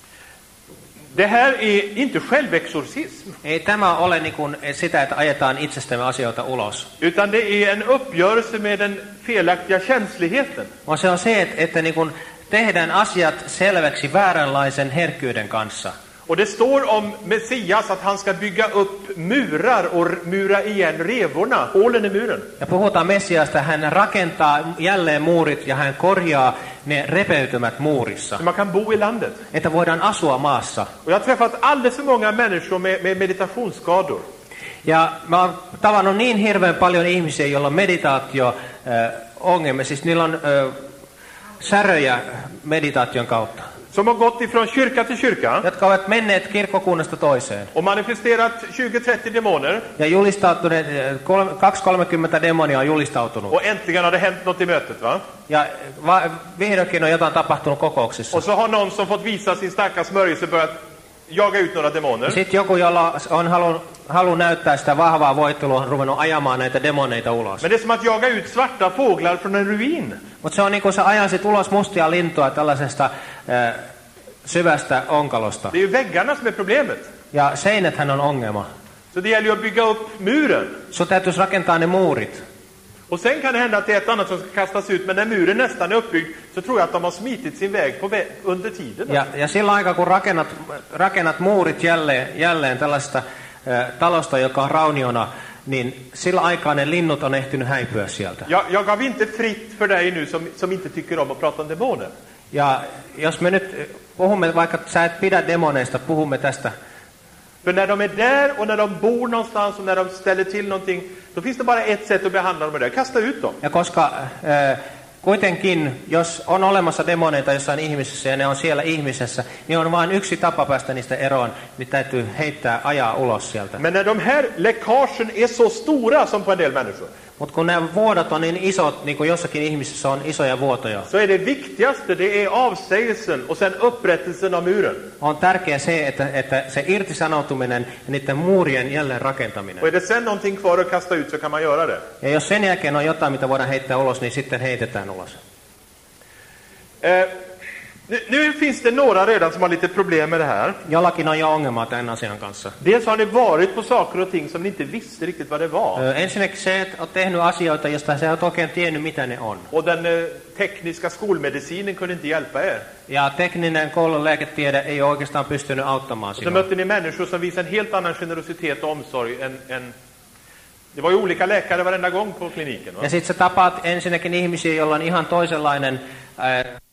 Det här är inte självexorcism. Ei tämä ole niin kuin sitä, että ajetaan itsestämme asioita ulos. Utan det är en uppgörelse med den felaktiga känsligheten. Vaan se on se, että, että niin kuin tehdään asiat selväksi vääränlaisen herkkyyden kanssa. Och det står om Messias att han ska bygga upp murar och mura igen revorna, hålen i muren. Ja puhutaan Messiasta, hän rakentaa jälleen muurit ja hän korjaa ne repeytymät muurissa. Så man kan bo i landet. Että voidaan asua maassa. Och jag har träffat alldeles för många människor med, med meditationsskador. Ja mä oon tavannut niin hirveän paljon ihmisiä, joilla on meditaatio-ongelmia. Siis niillä on äh, säröjä meditaation kautta. Som har gått ifrån kyrka till kyrka Jotka ovat menneet kirkkokunnasta toiseen. och manifesterat tjugo trettio demoner. Ja julistautuneet, kaksi kolmekymmentä demonia on julistautunut. Och äntligen har det hänt något i mötet, va? Ja va, vihdoinkin on jotain tapahtunut kokouksissa. Och så har någon som fått visa sin starka smörjelse börjat jaga ut några demoner. Sitten joku, jolla on halu, halu näyttää sitä vahvaa voittelua, on ruvennut ajamaan näitä demoneita ulos. Men det är som att jaga ut svarta fåglar från en ruin. Mutta se on niin kuin sä ajasit ulos mustia lintua tällaisesta äh, syvästä onkalosta. Det är ju väggarna som är problemet. Ja seinäthän on ongelma. Så det gäller ju att bygga upp muren. Sun täytyisi rakentaa ne muurit. Och sen kan det hända att det är ett annat som ska kastas ut. Men när muren nästan är uppbyggd så tror jag att de har smitit sin väg på vä- under tiden. Ja, ja sillä aikaa, kun rakennat, rakennat muurit jälleen, jälleen tällaista äh, talosta, joka on rauniona, niin sillä aikaa ne linnut on ehtinyt häipyä sieltä. Jag, jag gav inte fritt för dig nu som, som inte tycker om att prata om demoner. Ja jos me nyt puhumme, vaikka sä et pidä demoneista, puhumme tästä. För när de är där och när de bor någonstans och när de ställer till någonting, då finns det bara ett sätt att behandla dem med det. Kasta ut dem. Ja koska äh, kuitenkin, jos on olemassa demoneita jossain ihmisessä ja ne on siellä ihmisessä, niin on vain yksi tapa päästä niistä eroon, niin täytyy heittää, ajaa ulos sieltä. Men när de här läckagen är så stora som på en del människor. Mutta kun nämä vuodot on niin isot, niin kuin jossakin ihmisessä on isoja vuotoja, så är det viktigaste det är avsägelsen och sen upprättelsen av muren. on tärkeää se, että, että se irtisanoutuminen ja niiden muurien jälleen rakentaminen. Och är det sen någonting kvar att kasta ut så kan man göra det. Ja jos sen jälkeen on jotain, mitä voidaan heittää ulos, niin sitten heitetään ulos. Eh, nu, nu finns det några redan som har lite problem med det här. Jollakin on jo ongelmaa tämän asian kanssa. Dels har ni varit på saker och ting som ni inte visste riktigt vad det var. Ö, ensinnäkin se, että olet tehnyt asioita, josta sä et oikein tiennyt, mitä ne on. Och den eh, tekniska skolmedicinen kunde inte hjälpa er. Ja tekninen koulun lääketiede ei ole oikeastaan pystynyt auttamaan Så sinua. mötte ni människor som visade en helt annan generositet och omsorg än, än det var ju olika läkare varenda gång på kliniken. Va? Ja sitten sä tapaat ensinnäkin ihmisiä, joilla on ihan toisenlainen äh,